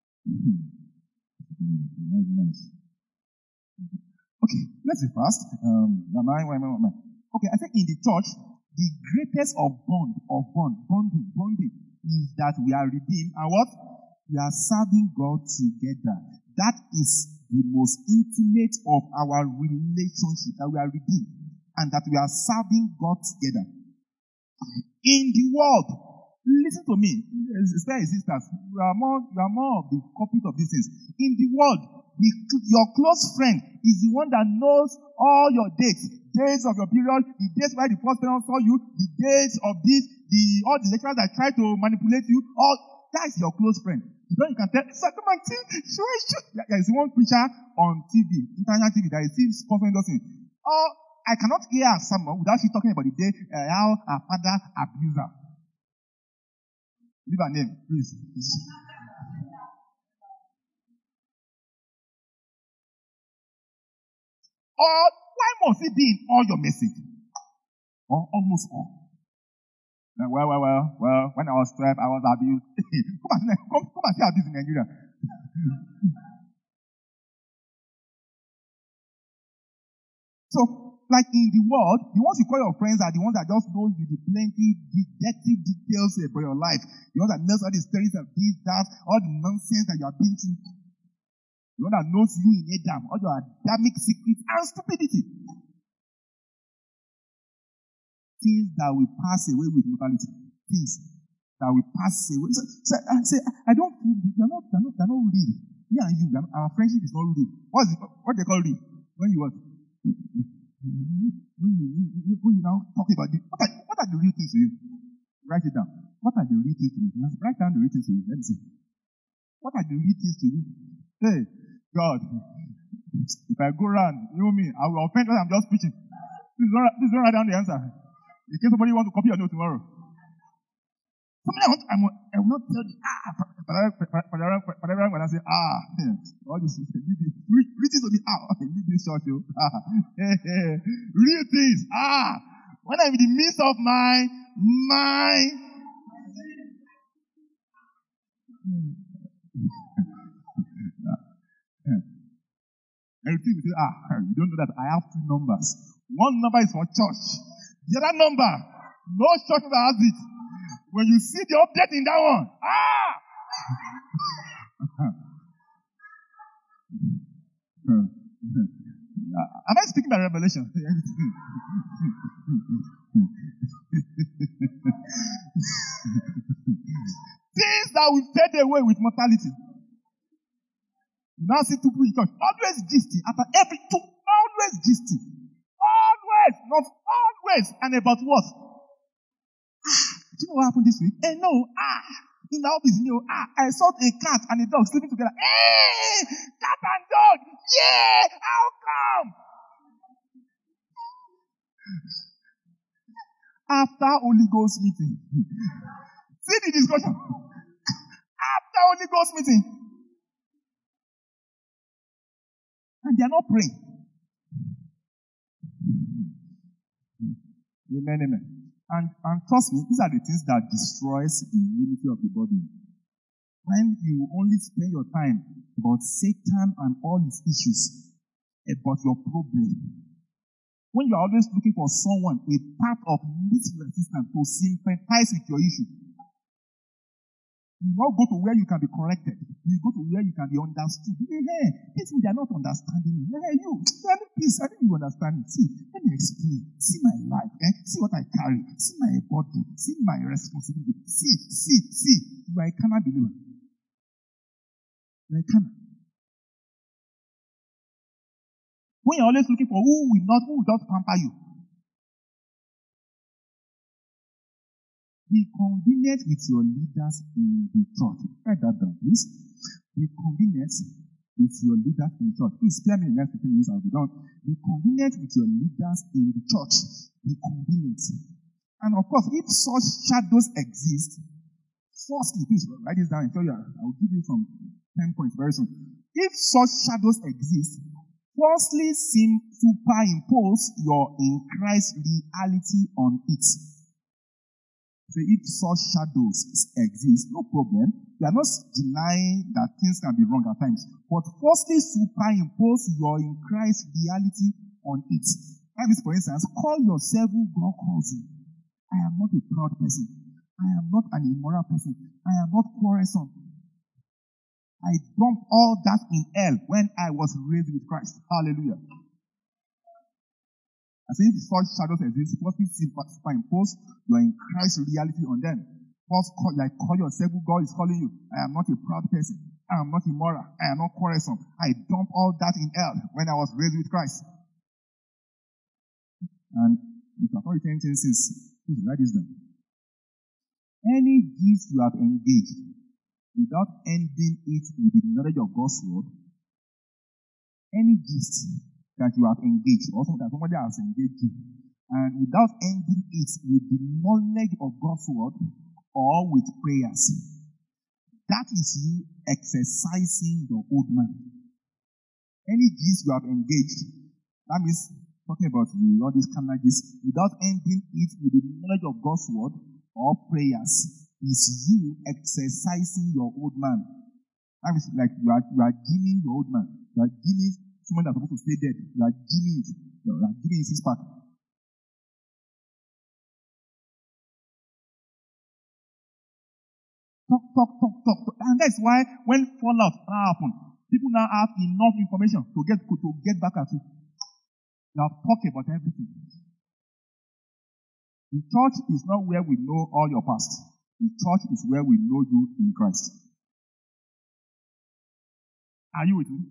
Nice, nice. Okay, let's be fast. Um, okay, I think in the church, the greatest of bond, of bond, bonding, bonding is that we are redeemed and what? We are serving God together. That is the most intimate of our relationship, that we are redeemed and that we are serving God together. In the world, listen to me, especially sisters, you are more, you are more of the copies of these things. In the world, the, your close friend is the one that knows all your dates, days of your period, the days where the first parent saw you, the days of this, the all the lecturers that try to manipulate you, all that is your close friend. Then you can tell, so come on, sure, sure. There is one preacher on T V, international T V, that is still sponsoring those things. Oh, I cannot hear someone without she talking about the day uh, how her father abused her. Leave her name, please. Or why must it be in all your message? Or almost all. Well, well, well, well, when I was twelve, I was abused. come, and, come, come and see abuse in Nigeria. So, like in the world, the ones you call your friends are the ones that just know you the plenty, the dirty details about your life. The ones that knows all the stories of this, that, all the nonsense that you have been through. The one that knows you in Adam, all your Adamic secrets and stupidity. Things that will pass away with mortality. Things that will pass away. So, so I say, I don't feel, they're not, they're not, they're not real. Me and you, our friendship is not real. What's it, what they call real? When you what? When you, when you now talk about it, what are, what are the real things to you? Write it down. What are the real things to you? Write down the real things to you. Let me see. What are the real things to you? Hey, God, if I go around, you know me, I will offend when I'm just preaching. Please don't, please don't write down the answer. In case somebody wants to copy your note tomorrow. Somebody I want, I will, I will not tell you, ah, whatever when I say, ah, all this, read this to me, ah, okay, leave this short, you. Ah, hey, hey, real things, ah, when I'm in the midst of my, my, everything you say, ah, you don't know that I have two numbers. One number is for church. The other number, no church that has it. When you see the update in that one, ah! Am I speaking by revelation? Things that will fade away with mortality. You now see two people in church, always gisting, after every two, always gisting. Always, not always, and about what? Do you know what happened this week? Eh, no, ah, in the office, you know, ah, I saw a cat and a dog sleeping together. Hey, cat and dog, yeah, how come? After Holy Ghost meeting, see the discussion. After Holy Ghost meeting, and they are not praying. Amen, amen. And, and trust me, these are the things that destroys the unity of the body. When you only spend your time about Satan and all his issues, about your problem. When you are always looking for someone, a part of least resistance to sympathize with your issue. You not go to where you can be corrected. You go to where you can be understood. Hey, hey, this they are not understanding me. Hey, you, please, I think you understand me. See, let me explain. See my life. Eh? See what I carry. See my body. See my responsibility. See, see, see. You are a carnal believer. You're a canner. When you're always looking for who will not, who will not pamper you. Be convenient with your leaders in the church. Write that down, please. Be convenient with your leaders in the church. Please spare me the next fifteen minutes, I'll be done. Be convenient with your leaders in the church. Be convenient. And of course, if such shadows exist, firstly, please write this down and tell you, I will give you some ten points very soon. If such shadows exist, firstly, superimpose your in Christ reality on it. So if such shadows exist, no problem. We are not denying that things can be wrong at times. But firstly, superimpose your in Christ reality on it. That is, for instance, call yourself who God calls you. I am not a proud person. I am not an immoral person. I am not quarrelsome. I dumped all that in hell when I was raised with Christ. Hallelujah. I say if such shadows exist, firstly superimpose your in Christ reality on them. First, call, like call yourself who God is calling you. I am not a proud person. I am not immoral. I am not quarrelsome. I dumped all that in hell when I was raised with Christ. And if you have not written anything since, please write this down. Any gifts you have engaged without ending it with the knowledge of God's word, any gifts that you have engaged, or that somebody has engaged you, and without ending it with the knowledge of God's word or with prayers, that is you exercising your old man. Any gifts you have engaged, that means talking about you, all these kind of gifts, without ending it with the knowledge of God's word or prayers, is you exercising your old man. That means like you are, you are giving your old man. You are giving someone that's supposed to stay dead. You are giving it. You are giving it six pack. Talk, talk, talk, talk, talk. And that's why when fallout happens, people now have enough information to get to get back at you. You have talked about everything. The church is not where we know all your past. The church is where we know you in Christ. Are you with me?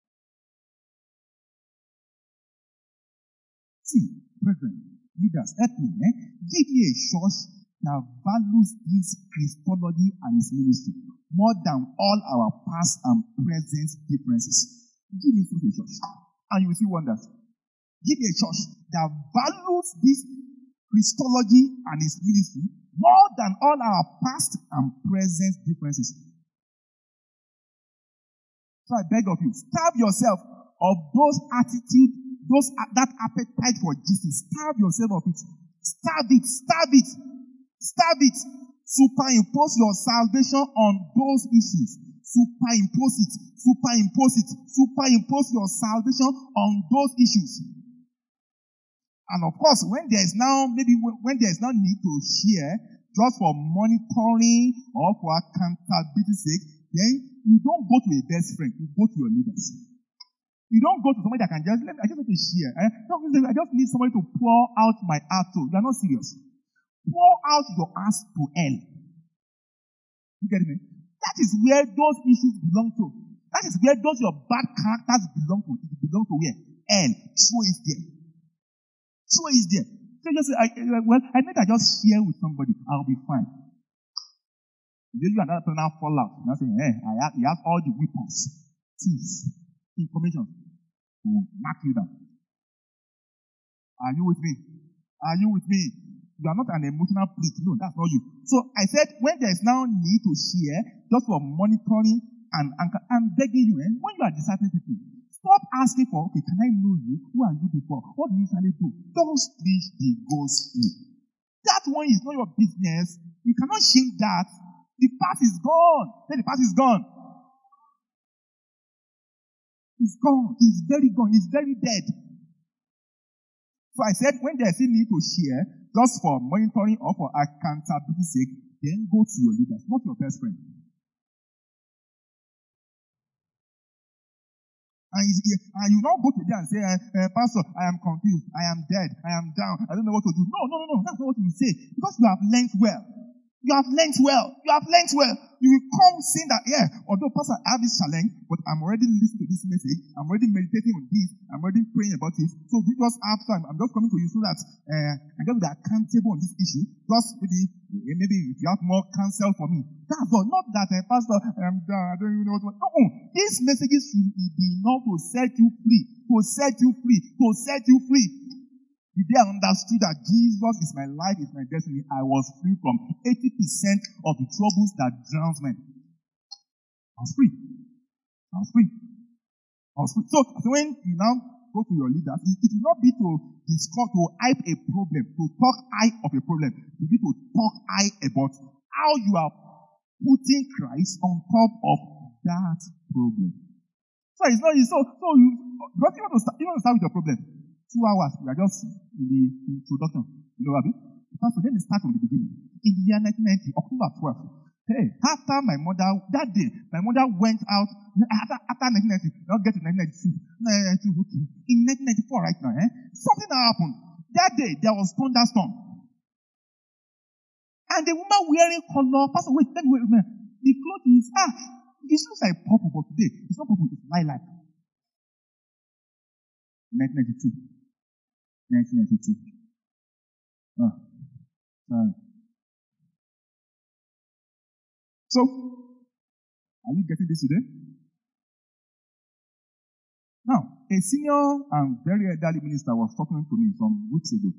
See, brethren, leaders, help me. Eh? Give me a church that values this Christology and its ministry more than all our past and present differences. Give me such a church, and you will see wonders. Give me a church that values this Christology and its ministry more than all our past and present differences. So I beg of you, starve yourself of those attitude, those that appetite for Jesus. Starve yourself of it. Starve it, starve it, starve it. Superimpose your salvation on those issues. Superimpose it, superimpose it, superimpose your salvation on those issues. And of course, when there is now, maybe when there is now need to share, just for monitoring or for accountability's sake, then you don't go to a best friend, you go to your leaders. You don't go to somebody that can just, let me, I just want to share. I, I just need somebody to pour out my heart to. You are not serious. Pour out your heart to hell. You get me? That is where those issues belong to. That is where those your bad characters belong to. It belong to where? Hell. Throw it there. Throw it there. So just say, I, well, I think I just share with somebody. I'll be fine. Then you and another person now fall out. Now saying, hey, I have, you have all the weapons, tools, information to knock you down. Are you with me? Are you with me? You are not an emotional prick. No, that's not you. So I said, when there is now need to share, just for monitoring and, and I'm begging you, eh, when you are discipling people, stop asking for, okay, can I know you? Who are you before? What do you usually do? Don't preach the gospel. That one is not your business. You cannot change that. The past is gone. Then the past is gone. It's gone. It's very gone. It's very dead. So I said, when there's a need to share, just for monitoring or for accountability's sake, then go to your leaders, not your best friend. And you, and you don't go to them and say, uh, uh, Pastor, I am confused. I am dead. I am down. I don't know what to do. No, no, no, no. That's not what you say. Because you have learned well. You have learnt well. You have learnt well. You will come saying that, yeah, although Pastor, I have this challenge, but I'm already listening to this message. I'm already meditating on this. I'm already praying about it. So we just have time. I'm just coming to you so that uh, I'm going to be accountable on this issue. Just maybe, maybe if you have more counsel for me. That's all. Not that, uh, Pastor, I'm done. I don't even know what. No, these messages should be enough to set you free. To set you free. To set you free. The day I understood that Jesus is my life, is my destiny, I was free from eighty percent of the troubles that drowns men. I was free. I was free. I was free. So, so when you now go to your leaders, it, it will not be to discuss, to hype a problem, to talk high of a problem. It will be to talk high about how you are putting Christ on top of that problem. So it's not, so, so you, because you want to start, you want to start with your problem. Two hours, we are just in the introduction. You know what I mean? Pastor, let me start from the beginning. In the year nineteen ninety, October twelfth, hey, after my mother, that day, my mother went out, after, after nineteen ninety, not get to nineteen ninety-two, nineteen ninety-two, okay. In nineteen ninety-four right now, eh, something happened. That day, there was thunderstorm. And the woman wearing color, Pastor, wait, let me wait, wait. The cloth is, ah, it looks like purple, but today, it's not purple, it's lilac. nineteen ninety-two. nineteen ninety-two. Oh, sorry. So, are you getting this today? Now, a senior and very elderly minister was talking to me some weeks ago.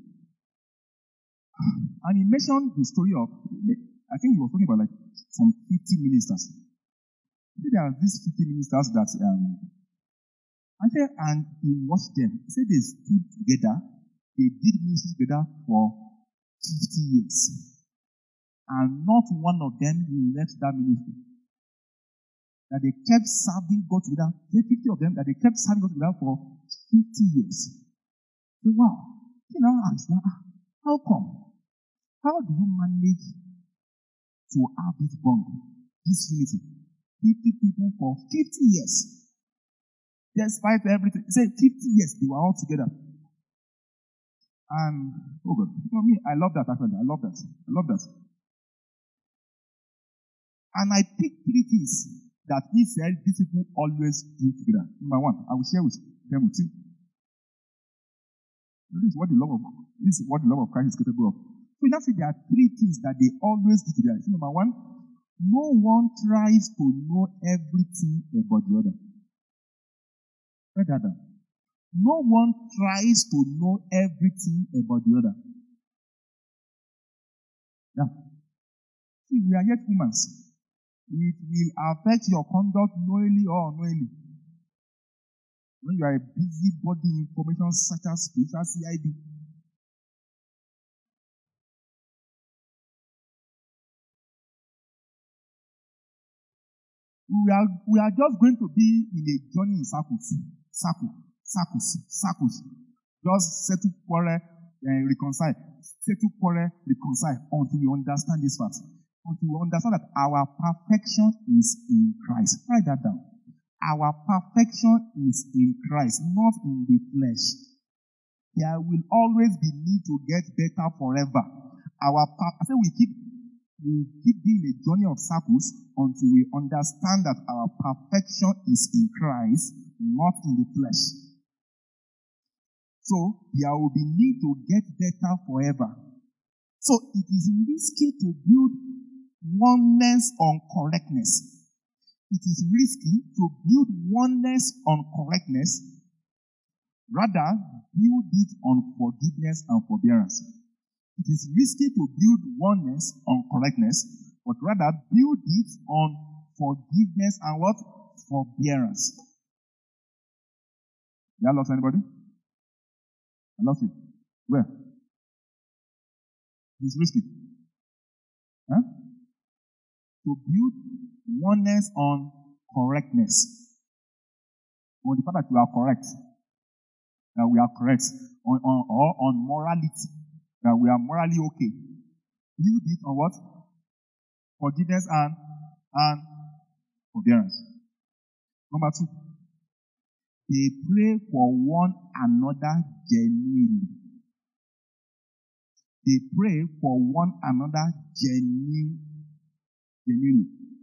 And he mentioned the story of, I think he was talking about like some fifty ministers. There are these fifty ministers that, um, I said, and he watched them. He said they stood together. They did ministry together for fifty years. And not one of them left that ministry. That they kept serving God together. fifty of them, that they kept serving God together for fifty years. So, wow. You know, ask now, how come? How do you manage to have this bond, this unity? fifty people for fifty years. Despite everything. Say fifty years, they were all together. And, oh God, you know me, I love that actually. I love that. I love that. And I picked three things that he said these people always do together. Number one, I will share with them with you. This is what the love of this is what the love of Christ is capable of. So now see there are three things that they always do together. See, number one, no one tries to know everything about the other. Write that down. No one tries to know everything about the other. Yeah. See, we are yet humans. It will affect your conduct knowingly or unknowingly. When you are a busybody information searcher, spiritual C I D. We are, we are just going to be in a journey in circles. Circles. Circles. Circles. Just settle quarrel and reconcile. Settle quarrel, reconcile until we understand this fact. Until we understand that our perfection is in Christ. Write that down. Our perfection is in Christ, not in the flesh. There will always be need to get better forever. Our I say we keep we keep being a journey of circles until we understand that our perfection is in Christ, not in the flesh. So there will be need to get better forever. So it is risky to build oneness on correctness. It is risky to build oneness on correctness. Rather, build it on forgiveness and forbearance. It is risky to build oneness on correctness, but rather build it on forgiveness and what? Forbearance. Did I lost anybody? I lost it. Where? It's risky. Huh? To build oneness on correctness. On the fact that you are correct. That we are correct. On, on, or on morality. That we are morally okay. Build it on what? Forgiveness and, and forbearance. Number two. They pray for one another genuinely. They pray for one another genuine, genuinely.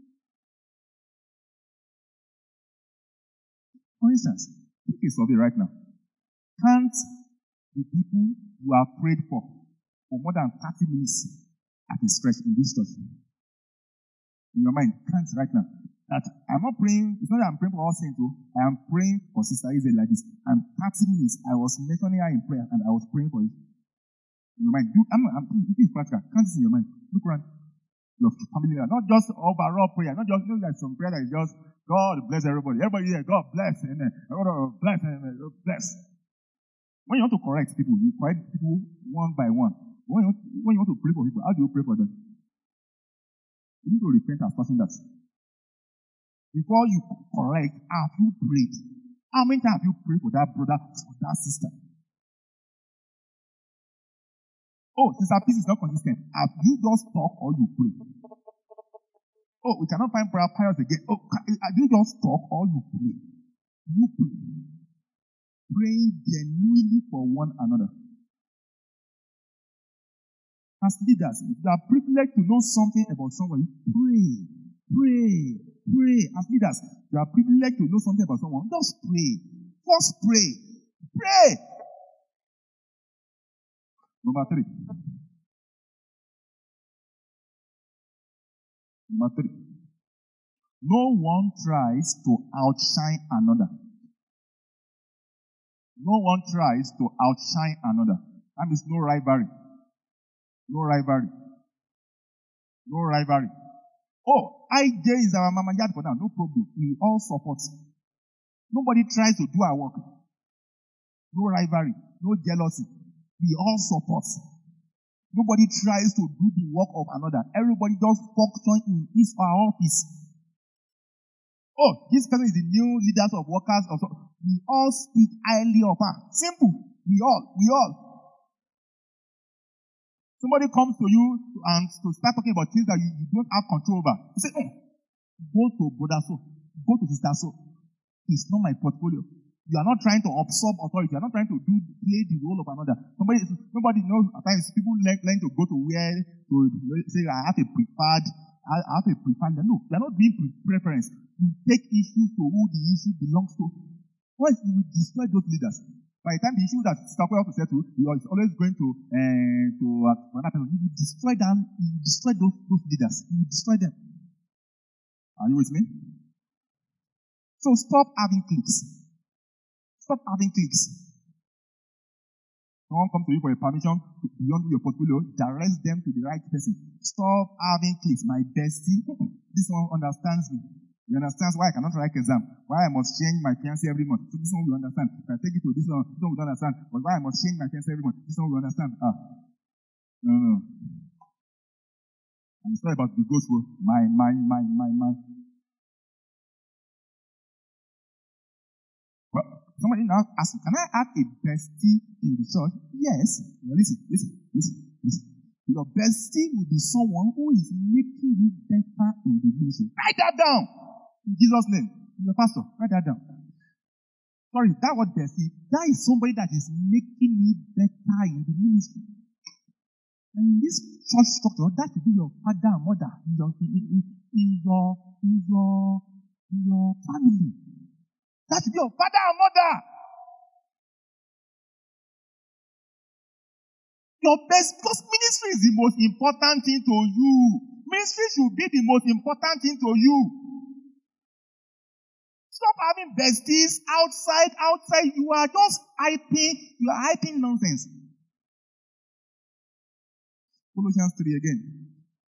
For instance, take a survey right now. Can't the people you have prayed for for more than thirty minutes at a stretch in this church? In your mind, can't right now. That I'm not praying, it's not that I'm praying for all saints, I am praying for Sister Israel like this. And thirty minutes, I was mentioning her in prayer and I was praying for it. In your mind, do, I'm, I'm, this is practical. Can't see in your mind. Look around. Your family, not just overall prayer, not just you know, like some prayer that is just God bless everybody. Everybody here, God bless, amen. God bless, amen. Bless. When you want to correct people, you correct people one by one. When you, want, when you want to pray for people, how do you pray for them? You need to repent as touching that. Before you correct, have you prayed? How many times have you prayed for that brother, for that sister? Oh, Sister Peace is not consistent. Have you just talk or you pray? Oh, we cannot find prayer pious again. Oh, have you just talk or you pray? You pray. Praying genuinely for one another. As leaders, if you are privileged to know something about somebody, pray, pray, pray. As leaders, you are privileged to know something about someone, just pray. First pray. Pray. Number three. Number three. No one tries to outshine another. No one tries to outshine another. That means no rivalry. No rivalry. No rivalry. Oh, I J is our mama yard for now. No problem. We all support. Nobody tries to do our work. No rivalry. No jealousy. We all support. Nobody tries to do the work of another. Everybody just function in his or her office. Oh, this person is the new leader of workers. Also, we all speak highly of her. Simple. We all. We all. Somebody comes to you and to start talking about things that you, you don't have control over. You say, oh, go to brother so. Go to sister so. It's not my portfolio. You are not trying to absorb authority. You are not trying to do play the role of another. Somebody, nobody knows. At times, people learn, learn to go to where to say, I have a preferred. I have a preferred. No, you are not doing preference. You take issues to who the issue belongs to. Once you will destroy those leaders. By the time the issue that Stockwell to settle, you are always going to uh, to uh, another person. You will destroy them. You will destroy those those leaders. You will destroy them. Are you with me? So stop having cliques. Stop having cliques. Someone comes to you for a permission to beyond your portfolio, direct them to the right person. Stop having cliques. My bestie, this one understands me. He understands why I cannot write exam, why I must change my fiancé every month. So this one will understand. If I take it to this one, this one will understand. But why I must change my fiancé every month, this one will understand. Ah, no, no. And it's not about the gospel. My, my, my, my, my. Well, somebody now asks, can I have a bestie in the church? Yes. Now listen, listen, listen, listen. Your bestie will be someone who is making you better in the ministry. Write that down. In Jesus' name. Your pastor, write that down. Sorry, that word bestie, that is somebody that is making me better in the ministry. And in this church structure, that will be your father and mother in your, in, in, in your, in your, in your family. That will be your father and mother. Your best, because ministry is the most important thing to you. Ministry should be the most important thing to you. Stop having besties outside, outside. You are just hyping, you are hyping nonsense. Colossians three again.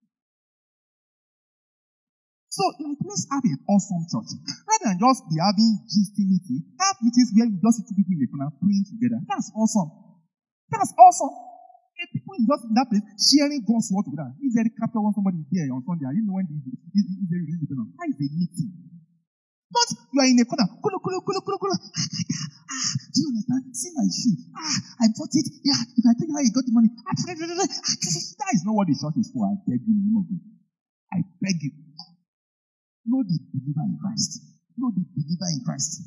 So, let's have an awesome church. Rather than just be having gisty meetings, have meetings where you just see two people in the corner praying together. That's awesome. That's awesome. And people in just in that place sharing God's word together. If they capture one somebody there on Sunday, I didn't know when they release the How is a meeting? Not you are in a corner. Kulu, kulu, kulu, kulu, kulu. Ah, do you understand? See my shoe. Ah, I bought it. Yeah, if I tell you how you got the money. Ah, that is not what the church is for. I beg you in the name of God. I beg you. Know the believer in Christ. Know the believer in Christ.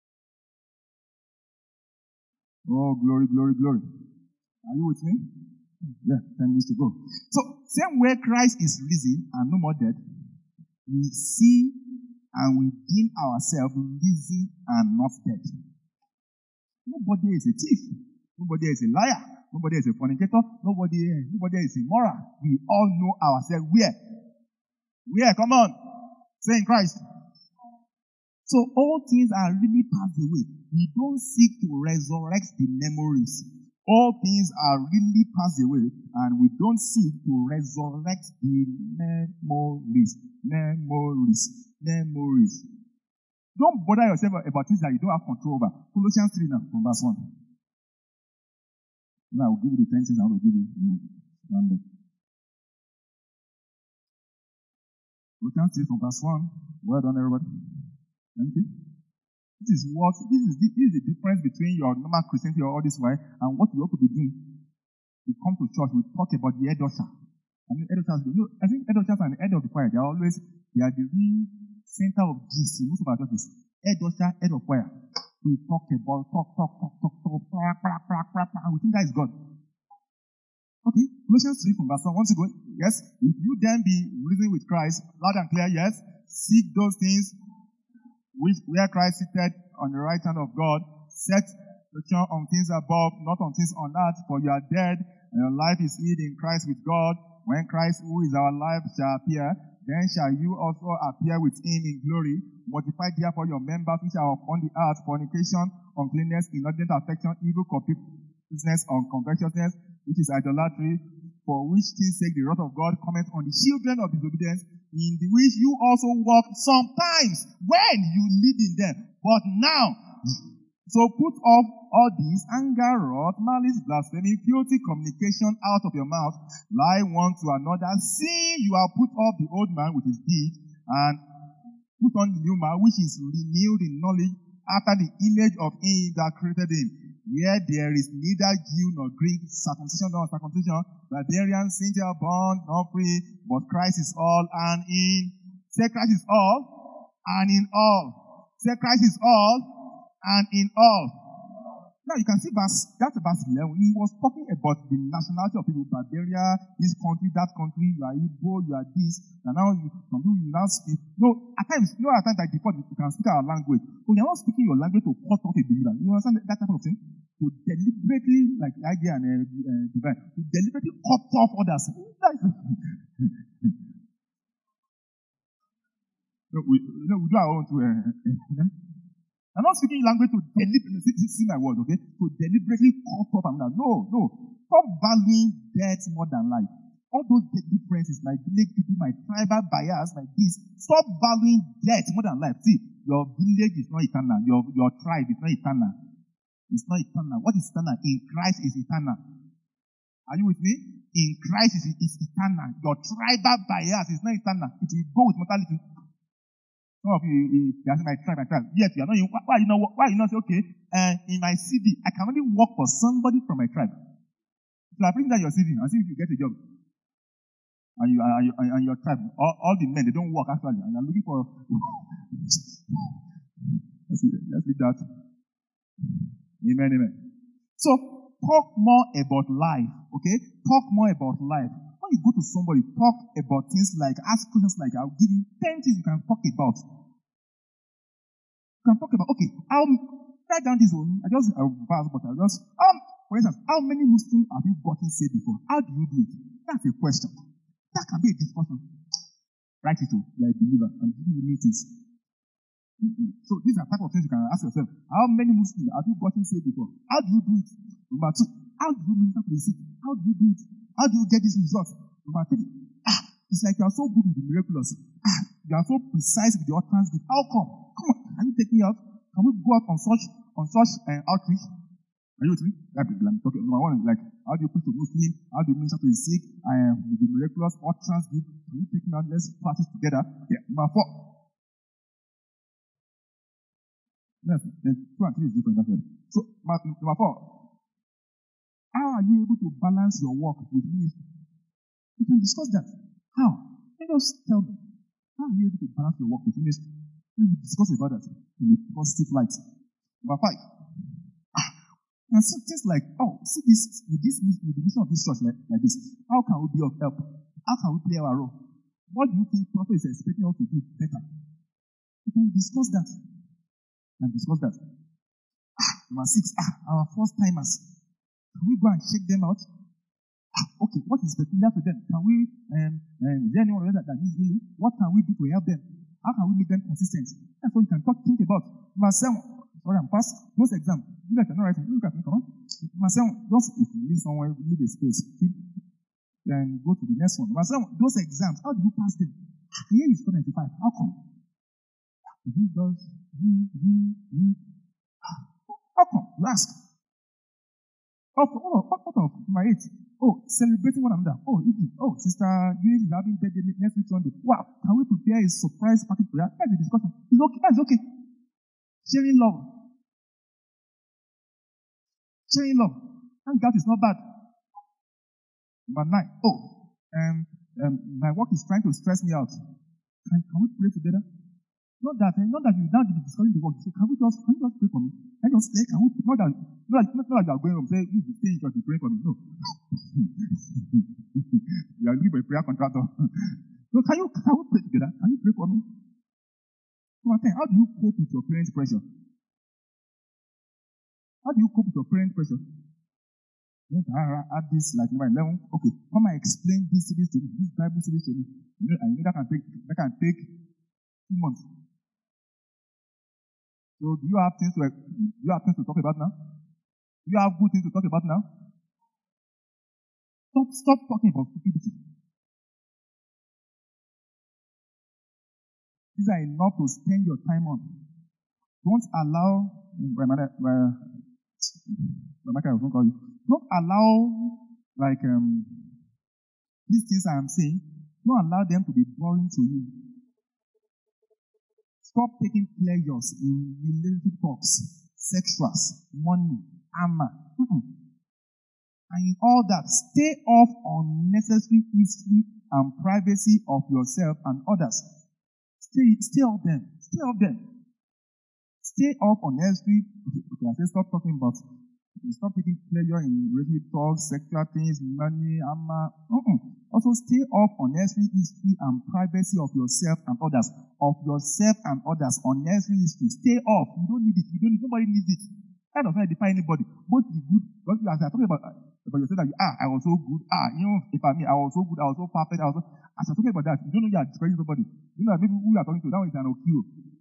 Oh, glory, glory, glory. Are you with me? Yeah, ten minutes to go. So, same way Christ is risen and no more dead, we see and we deem ourselves risen and not dead. Nobody is a thief. Nobody is a liar. Nobody is a fornicator. Nobody, nobody is immoral. We all know ourselves where? Where? Come on. Say in Christ. So all things are really passed away. We don't seek to resurrect the memories. All things are really passed away, and we don't seek to resurrect the memories. Memories. Memories. Don't bother yourself about things that you don't have control over. Colossians three now, from verse one. Now I will give you the ten things I want to give you. Colossians three from verse one. Well done, everybody. Thank you. This is what this is this is the difference between your normal Christianity or all this way and what you ought to be doing. We come to church, we talk about the head usher. And the head ushers, you know, I think head ushers and the head of the choir, they are always they are the real center of gist in most of our churches. Head usher, head of choir. We talk about talk, talk, talk, talk, talk, pra, pra, pra, pra, pra, and we think that is God. Okay, Colossians three from verse one. Once you go, yes, if you then be risen with Christ, loud and clear, yes, seek those things which where Christ seated on the right hand of God, set your on things above, not on things on earth, for you are dead, and your life is hid in Christ with God. When Christ, who is our life, shall appear, then shall you also appear with him in glory. Mortify therefore your members which are upon the earth, fornication, uncleanness, inordinate affection, evil covetousness, uncovetousness, which is idolatry, for which things sake the wrath of God cometh on the children of disobedience, in the which you also walked sometimes when you lived in them. But now, so put off all these, anger, wrath, malice, blasphemy, filthy communication out of your mouth. Lie one to another, seeing you have put off the old man with his deeds, and put on the new man, which is renewed in knowledge after the image of him that created him. Where there is neither Jew nor Greek, circumcision nor circumcision, barbarian, Scythia, bond, nor free, but Christ is all and in. Say Christ is all and in all. Say Christ is all and in all. Now you can see verse, that's verse eleven. He was talking about the nationality of people, Barbaria, this country, that country, you are Igbo, you are this, and now you, some people you now speak. No, at times, you know, at times like before, you can speak our language. So you're not speaking your language to cut off a believer. You understand that, that type of thing? To deliberately, like idea and uh, uh, divine, to deliberately cut off others. No, we, you know, we do our own too. Uh, I'm not speaking language to deliberately, see my word, okay? To deliberately cut off another. No, no. Stop valuing death more than life. All those differences, my village people, my tribal bias, like this. Stop valuing death more than life. See, your village is not eternal. Your, your tribe is not eternal. It's not eternal. What is eternal? In Christ is eternal. Are you with me? In Christ is, is eternal. Your tribal bias is not eternal. It will go with mortality. Some of you, you are my tribe, my tribe. Yes, you are not. Why, why you not? Why you not say, okay? Uh, in my C V, I can only work for somebody from my tribe. So I bring down your C V and see if you get a job. And you and, you, and your tribe, all, all the men, they don't work actually, and you're looking for. let's, let's leave that. Amen, amen. So talk more about life. Okay, talk more about life. When you go to somebody, talk about things like, ask questions like, I'll give you ten things you can talk about. You can talk about, okay, I'll write down this one. I just, I'll pass, but I'll just, um, for instance, how many Muslims have you gotten saved before? How do you do it? That's a question. That can be a discussion. Write it to, you're a believer, and give you new things. Mm-hmm. So these are type of things you can ask yourself. How many Muslims have you gotten saved before? How do you do it? Number two, how do you minister to the sick? How do you do it? How do you get these results? Number three, ah, it's like you are so good with the miraculous. Ah, you are so precise with your utterance. How come? Come on, can you take me out? Can we go out on such on such uh, outreach? Are you with me? That is I'm talking. Number one is like, how do you preach to Muslim? How do you minister to the sick? I am with the miraculous utterance. Can you take me out? Let's practice together. Yeah. Number four. Yes, two and three is different. That's right. So number four. How are you able to balance your work with ministry? We can discuss that. How? Let us tell them. How are you able to balance your work with ministry? We will discuss about that in a positive light. Number five. Ah, can see things like, oh, see this, with this, with the mission of this church like, like this. How can we be of help? How can we play our role? What do you think prophet is expecting us to do better? We can discuss that. We can discuss that. Ah, number six, ah, our first timers. Can we go and check them out? Ah, okay, what is peculiar to them? Can we, um, um, is there anyone that, that needs healing? What can we do to help them? How can we make them consistent? That's what you can talk, think about. Number seven, sorry, I'm past those exams. You guys are not writing. Look at me, come on. Number seven, just if you leave somewhere, leave a space, keep, then go to the next one. Number seven, those exams, how do you pass them? Here is four ninety-five. How come? He does, he, he, he. How come? You ask. Of, oh, what, what of my eight? Oh, celebrating one another. Oh, Iggy. Oh, Sister Grace is having birthday next week Sunday. Wow, can we prepare a surprise party for that? That's a discussion. It's okay. That's okay. Sharing love. Sharing love. And that is not bad. Number nine. Oh, um, um, my work is trying to stress me out. Can, can we pray together? Not that, not that you now be discussing the work. So can we just, can you just pray for me? Can you just say, can we, not that, not that, not that you are going home, say, you stay in church, you pray for me. No. You are looking for a prayer contractor. So can you, can we pray together? Can you pray for me? Number ten, how do you cope with your parents' pressure? How do you cope with your parents' pressure? Let I add this like number eleven. Okay, come and explain this series to me, this Bible series to me. You know, I know that can take, that can take two months. So do you have things to do you have things to talk about now? Do you have good things to talk about now? Stop, stop talking about stupidity. These are enough to spend your time on. Don't allow my mother, my, my mother will call you. Don't allow like um these things I am saying. Don't allow them to be boring to you. Stop taking pleasures in relationship talks, sexuals, money, armor. Mm-mm. And in all that, stay off unnecessary history and privacy of yourself and others. Stay, stay off them. Stay off them. Stay off unnecessary. Okay, okay, I say stop talking about. Stop taking pleasure in relationship talks, sexual things, money, armor. Mm-mm. Also, stay off unnecessary history and privacy of yourself and others. Of yourself and others, unnecessary history. Stay off. You don't need it. You don't need, nobody needs it. That does not define anybody. Both the good, because as I'm talking about, about yourself, that you, ah, I was so good. Ah, you know, if I mean, I was so good, I was so perfect. I was so, as you're talking about that, you don't know you are describing somebody. You know that maybe who you are talking to, that one is an okio.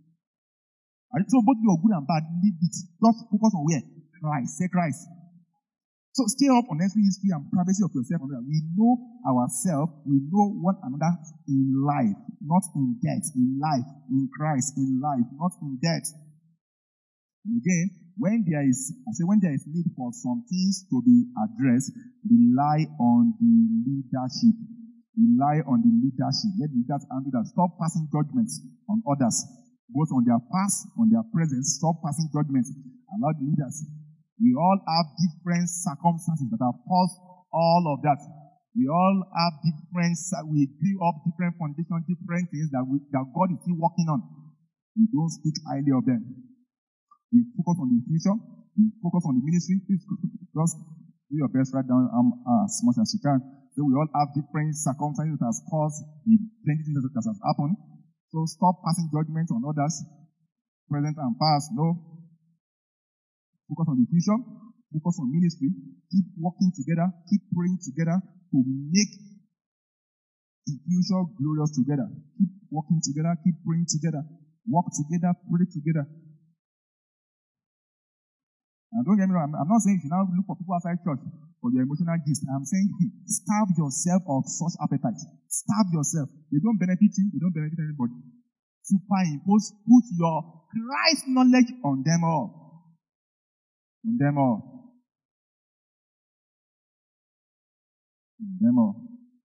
So both you are good and bad, leave it. Just focus on where? Christ. Say Christ. So stay up on unnecessary history and privacy of yourself. We know ourselves, we know one another in life, not in death. In life, in Christ, in life, not in death. And again, when there is, I say when there is need for some things to be addressed, rely on the leadership. Rely on the leadership. Let the leaders handle that. Stop passing judgments on others, both on their past, on their present. Stop passing judgments. Allow the leaders. We all have different circumstances that have caused all of that. We all have different, we grew up different foundations, different things that, we, that God is still working on. We don't speak highly of them. We focus on the future. We focus on the ministry. Please just do your best, write down um, as much as you can. So we all have different circumstances that has caused the plenty things that has happened. So stop passing judgment on others, present and past. No. Focus on the future, focus on ministry, keep working together, keep praying together to make the future glorious together. Keep working together, keep praying together, work together, pray together. And don't get me wrong, I'm not saying you should now look for people outside church for your emotional gist. I'm saying starve yourself of such appetite. Starve yourself. They don't benefit you, they don't benefit anybody. Superimpose, put your Christ knowledge on them all. On them all. On them all.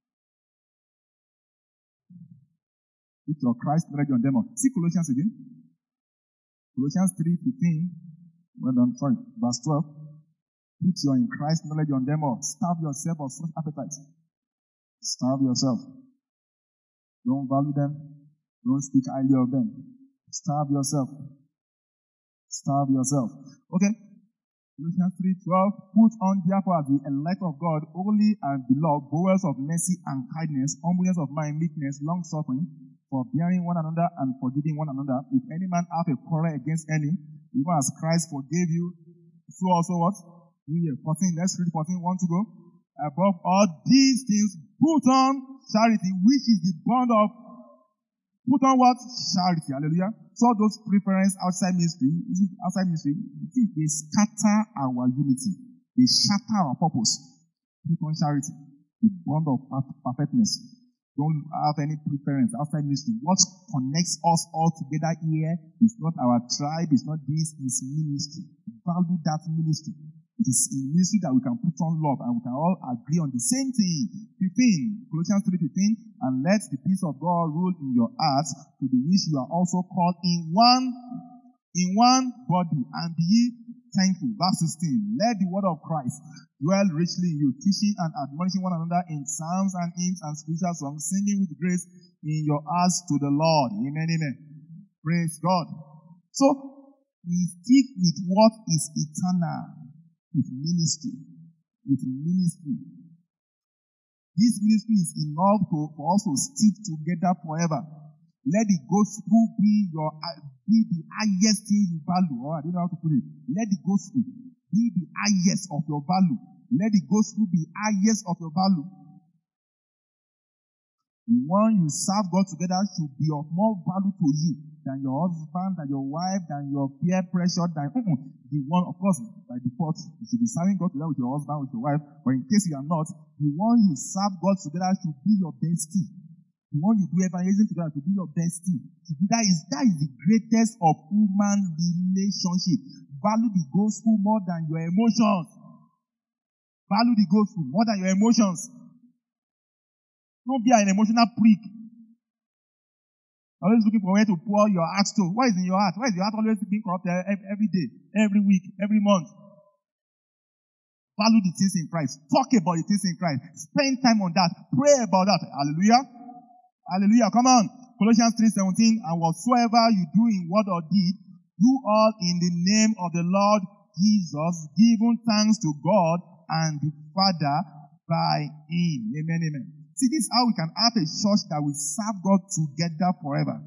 Put your Christ knowledge on them all. See Colossians again. Colossians three fifteen. Well done. Sorry. Verse twelve. Put your in Christ knowledge on them all. Starve yourself of such appetite. Starve yourself. Don't value them. Don't speak highly of them. Starve yourself. Starve yourself. Okay. Colossians three twelve, put on therefore as the elect of God, holy and beloved, bowels of mercy and kindness, humbleness of mind, meekness, long suffering, forbearing one another and forgiving one another. If any man have a quarrel against any, even as Christ forgave you, so also what? We fourteen, let's read fourteen, one to go. Above all these things, put on charity, which is the bond of, put on what? Charity, hallelujah. So those preference outside ministry, outside ministry, they scatter our unity. They shatter our purpose. Put on charity, the bond of perfectness. Don't have any preference outside ministry. What connects us all together here is not our tribe, it's not this, it's ministry. Value that ministry. It is in ministry that we can put on love and we can all agree on the same thing. fifteen, Colossians three fifteen, and let the peace of God rule in your hearts, to the which you are also called in one, in one body, and be ye thankful. Verse sixteen, let the word of Christ dwell richly in you, teaching and admonishing one another in psalms and hymns and spiritual songs, singing with grace in your hearts to the Lord. Amen, amen. Praise God. So, we stick with what is eternal. With ministry. With ministry. This ministry is enough to, for us to stick together forever. Let the gospel be your be the highest thing you value. Oh, I don't know how to put it. Let the gospel be the highest of your value. Let the gospel be highest of your value. The one you serve God together should be of more value to you than your husband, than your wife, than your peer pressure, than uh-uh. the one, of course, by default, you should be serving God together with your husband, with your wife, but in case you are not, the one you serve God together should be your bestie. The one you do evangelism together should be your bestie. Should be, that is that is the greatest of human relationship. Value the gospel more than your emotions. Value the gospel more than your emotions. Don't be an emotional prick. Always looking for where to pour your heart to. What is in your heart? Why is your heart always being corrupted every day, every week, every month? Value the things in Christ. Talk about the things in Christ. Spend time on that. Pray about that. Hallelujah. Hallelujah. Come on. Colossians three seventeen, and whatsoever you do in word or deed, do all in the name of the Lord Jesus, giving thanks to God and the Father by Him. Amen, amen. See, this is how we can have a church that will serve God together forever.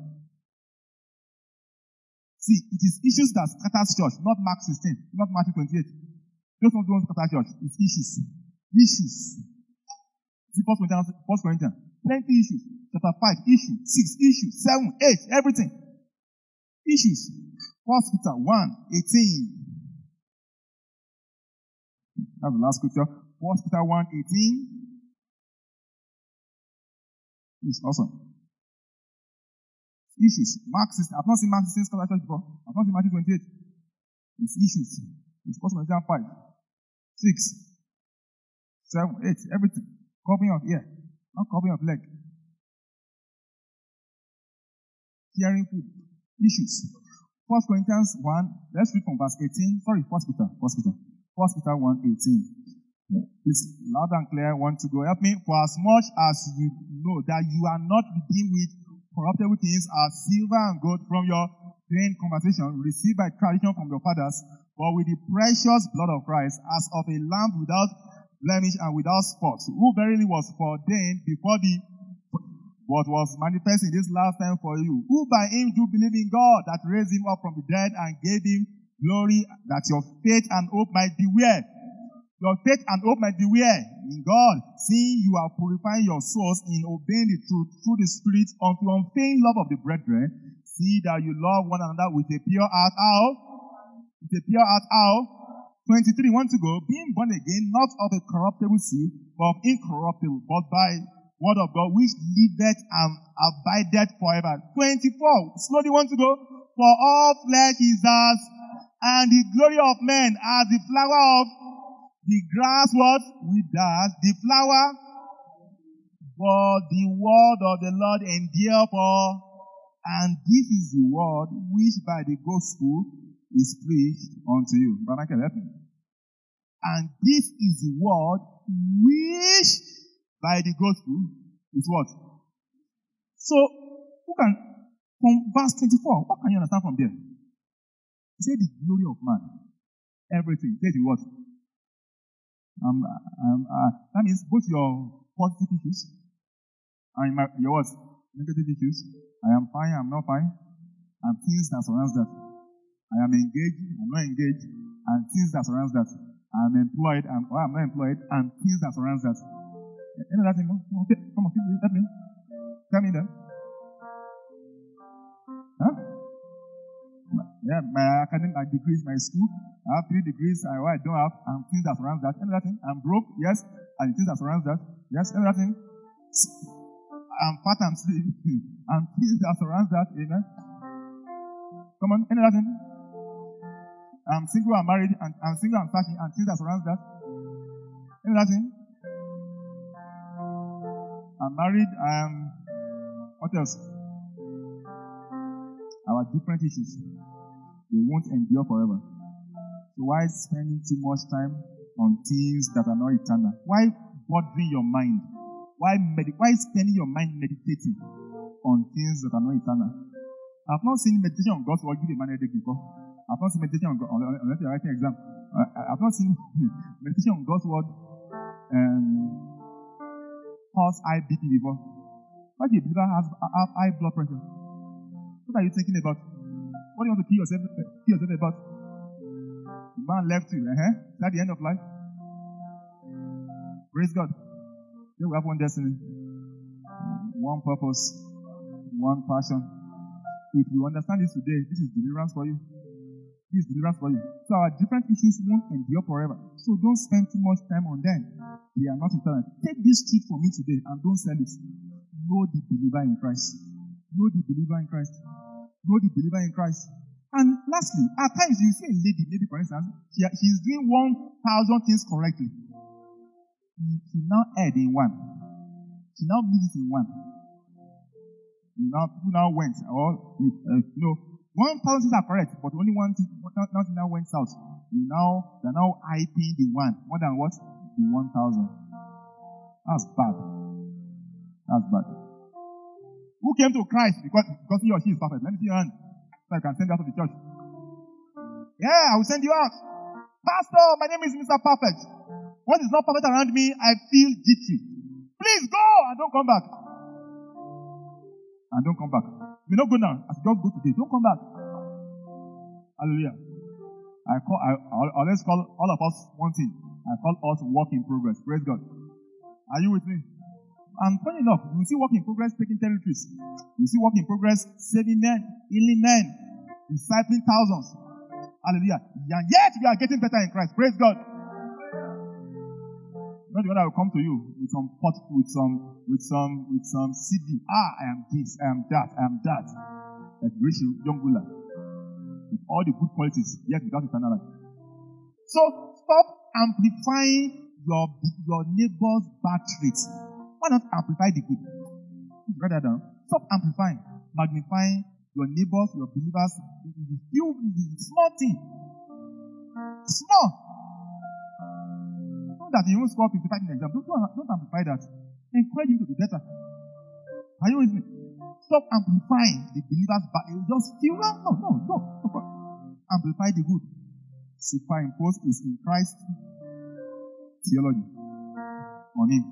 See, it is issues that scatters church, not Mark sixteen, not Matthew twenty-eight. Those ones don't scatter church. It's issues. Issues. See, First Corinthians, First Corinthians, plenty issues. Chapter five, issue. Six, issue. Seven, eight, everything. Issues. First Peter one, eighteen. That's the last scripture. First Peter one, eighteen. It's awesome. Issues. Mark sixteen. I've not seen Mark sixteen scholarship before. I've not seen Matthew twenty-eight. It's issues. It's First Corinthians five, six, seven, eight, everything. Covering of ear, not covering of leg. Hearing food. Issues. First Corinthians one. Let's read from verse eighteen. Sorry, First Peter. First Peter. First Peter one, eighteen. Please, loud and clear, want to go. Help me. For as much as you know that you are not redeemed with corruptible things as silver and gold from your vain conversation received by tradition from your fathers, but with the precious blood of Christ, as of a lamb without blemish and without spot, who verily was foreordained before the but was manifest in this last time for you, who by him do believe in God that raised him up from the dead and gave him glory, that your faith and hope might be where? Your faith and hope might be where? In God, seeing you are purifying your souls in obeying the truth through the Spirit unto unfeigned love of the brethren. See that you love one another with a pure heart. How? With a pure heart. How? twenty-three, want to go. Being born again, not of a corruptible seed, but of incorruptible, but by word of God, which liveth and abideth forever. twenty-four, slowly want to go. For all flesh is as, and the glory of men as the flower of the grass, what? Withers, the flower, but the word of the Lord endure for, and this is the word which by the gospel is preached unto you. Brother, can help me? And this is the word which by the gospel is what? So, who can, from verse twenty-four, what can you understand from there? He said the glory of man. everything. Say the what? Um, um, uh, that means both your positive issues and my, your what? Negative issues. I am fine, I'm not fine, and things that surrounds that. I am engaged, I'm not engaged, and things that surrounds that. I am employed, and or I'm not employed, and things that surrounds that. Any other thing? Okay, come on, let me. Tell me then. Huh? Yeah, my academic my degrees, my school. I have three degrees. I, I don't have, and things that surrounds that. Any other thing? I'm broke, yes, and things that surrounds that. Yes, any other thing? I'm fat and sleep, and things that surrounds that. Amen. Come on, any other thing? I'm single and married, and I'm single and fashion, and things that surrounds that. Any other thing? I'm married. I'm what else? Our different issues. They won't endure forever. So why spending too much time on things that are not eternal? Why bothering your mind? Why med- why spending your mind meditating on things that are not eternal? I've not seen meditation on God's word give a man a headache before. I've not seen meditation on God unless you're writing an exam. I've not seen meditation on God's word um, cause high B P before. Why do a believer has have high blood pressure? What are you thinking about? What do you want to kill yourself, kill yourself about? The man left you. Uh-huh. Is that the end of life? Praise God. Then we have one destiny, one purpose, one passion. If you understand this today, this is deliverance for you. This is deliverance for you. So our different issues won't endure forever. So don't spend too much time on them. They are not eternal. Take this truth for me today and don't sell it. Know the believer in Christ. Know the believer in Christ. Know the believer in Christ. And lastly, at times you see a lady, maybe for instance, she, she's doing one thousand things correctly. She, she now erred in one. She now misses in one. You now, people now went, or, uh, you know, one thousand things are correct, but only one thing, nothing now went south. You now, they're now hyping the one, more than what? The one thousand. That's bad. That's bad. Who came to Christ because, because he or she is perfect? Let me see your hand. So I can send you out of the church. Yeah, I will send you out. Pastor, my name is Mister Perfect. What is not perfect around me, I feel jittery. Please go and don't come back. And don't come back. You not go now. As God go today, don't come back. Hallelujah. I call. I, I always call all of us one thing. I call us work in progress. Praise God. Are you with me? And funny enough, you see work in progress taking territories. You see work in progress saving men, healing men, discipling thousands. Hallelujah. And yet we are getting better in Christ. Praise God. Not the one that will come to you with some pot, with some, with some, with some C D. Ah, I am this, I am that, I am that. Like rich young ruler. With all the good qualities, yet without eternal life. So stop amplifying your your neighbor's bad traits. Why not amplify the good? Write that down. Stop amplifying, magnifying your neighbors, your believers. The few, the small thing. Small. That you won't score fifty-five in the exam. Don't, don't amplify that. Encourage him to be better. Are you with me? Stop amplifying the believer's bad. You just feel no, no, no, no. Amplify the good. Superimpose is in Christ theology on him.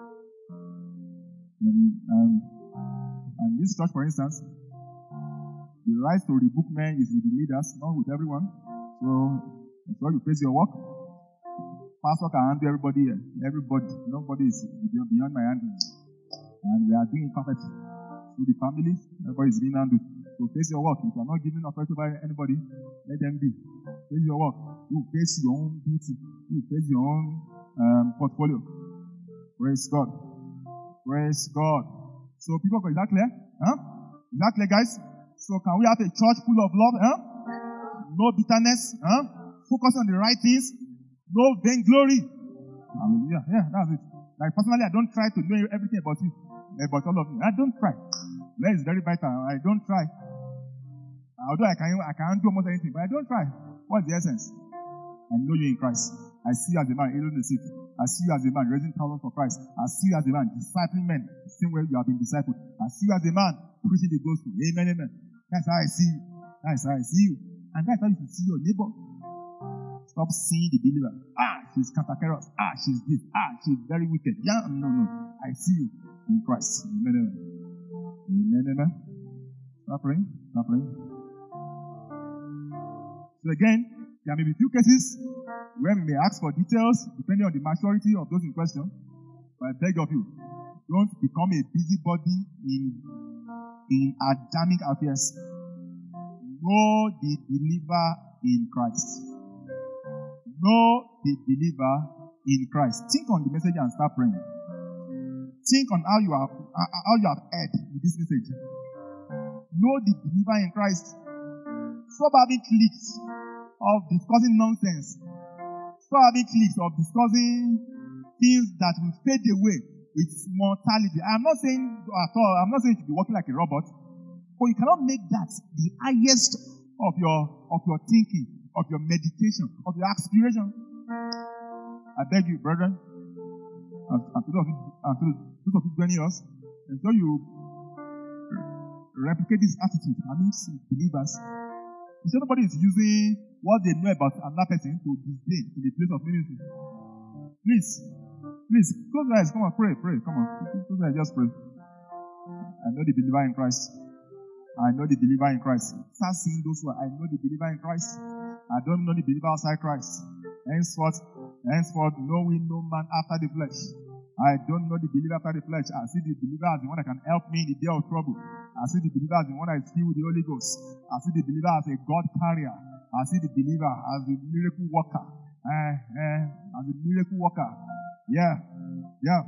And, um, and this church, for instance, the right to rebuke men is with the leaders, not with everyone. So, so you face your work. Pastor can handle everybody here. Everybody. Nobody is beyond my handling. And we are doing it perfect. Through the families, everybody is being handled. So face your work. If you are not giving authority by anybody, let them be. Face your work. You face your own duty. You face your own um, portfolio. Praise God. Praise God. So people, is that clear? Huh? Is that clear, guys? So can we have a church full of love? Huh? No bitterness. Huh? Focus on the right things. No vainglory. Hallelujah. Yeah, that's it. Like personally, I don't try to know everything about you, about all of you. I don't try. That is very vital. I don't try. Although I can, I can't do almost anything, but I don't try. What's the essence? I know you in Christ. I see you as a man healing the sick. I see you as a man raising thousands for Christ. I see you as a man discipling men the same way you have been discipled. I see you as a man preaching the gospel. Amen, amen. That's how I see you. That's how I see you. And that's how you should see your neighbor. stop seeing the believer. Ah, she's cantankerous. Ah, she's this. Ah, she's very wicked. Yeah, no, no. I see you in Christ. Amen, amen. Amen, amen. Stop praying. Stop praying. So again, there may be few cases where we may ask for details depending on the maturity of those in question. But I beg of you, don't become a busybody in, in Adamic affairs. Know the believer in Christ. Know the believer in Christ. Think on the message and start praying. Think on how you have how you have heard this message. Know the believer in Christ. Stop having cliques of discussing nonsense. Stop having cliques of discussing things that will fade away with mortality. I'm not saying at all, I'm not saying you should be working like a robot, but you cannot make that the highest of your of your thinking, of your meditation, of your aspiration. I beg you, brethren, and, and to those of you, and to those of you joining us, ensure you replicate this attitude amongst believers. Ensure nobody is using what they know about another person to disdain in the place of ministry. Please, please, close your eyes. Come on, pray, pray. Come on, close your eyes, just pray. I know the believer in Christ. I know the believer in Christ. Start seeing those who are, I know the believer in Christ. I don't know the believer outside Christ. Henceforth, henceforth, knowing no man after the flesh. I don't know the believer after the flesh. I see the believer as the one that can help me in the day of trouble. I see the believer as the one that is filled with the Holy Ghost. I see the believer as a God carrier. I see the believer as the miracle worker. Eh, eh, as a miracle worker. Yeah, yeah.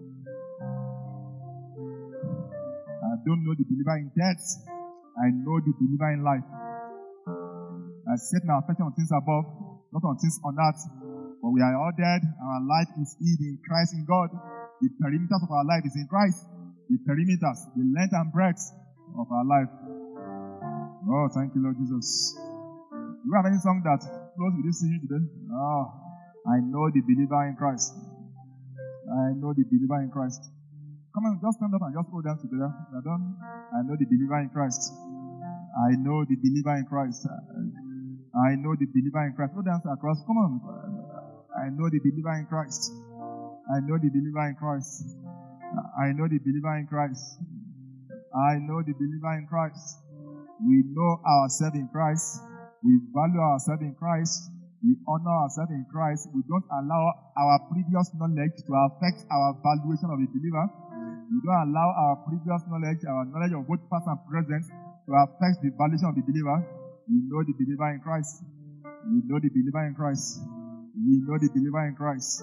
I don't know the believer in death. I know the believer in life. I set my affection on things above, not on things on earth. For we are all dead, and our life is hid in Christ in God. The perimeters of our life is in Christ. The perimeters, the length and breadth of our life. Oh, thank you, Lord Jesus. Do we have any song that flows with this season today? Oh, I know the believer in Christ. I know the believer in Christ. Come on, just stand up and just hold them together. I don't. I know the believer in Christ. I know the believer in Christ. I know the believer in Christ. Hold them across. Come on. I know the believer in Christ. I know the believer in Christ. I know the believer in Christ. I know the believer in Christ. We know ourselves in Christ. We value ourselves in Christ. We honor ourselves in Christ. We don't allow our previous knowledge to affect our valuation of a believer. We don't allow our previous knowledge, our knowledge of both past and present, to affect the valuation of the believer. We know the believer in Christ. We know the believer in Christ. We know the believer in Christ.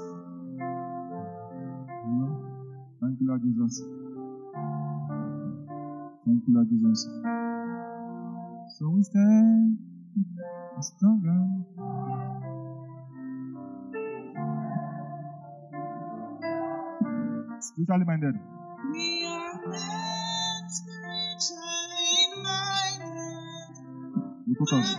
Thank you, Lord Jesus. Thank you, Lord Jesus. So we stand stronger. Spiritually minded. We are men spiritually minded. We focus.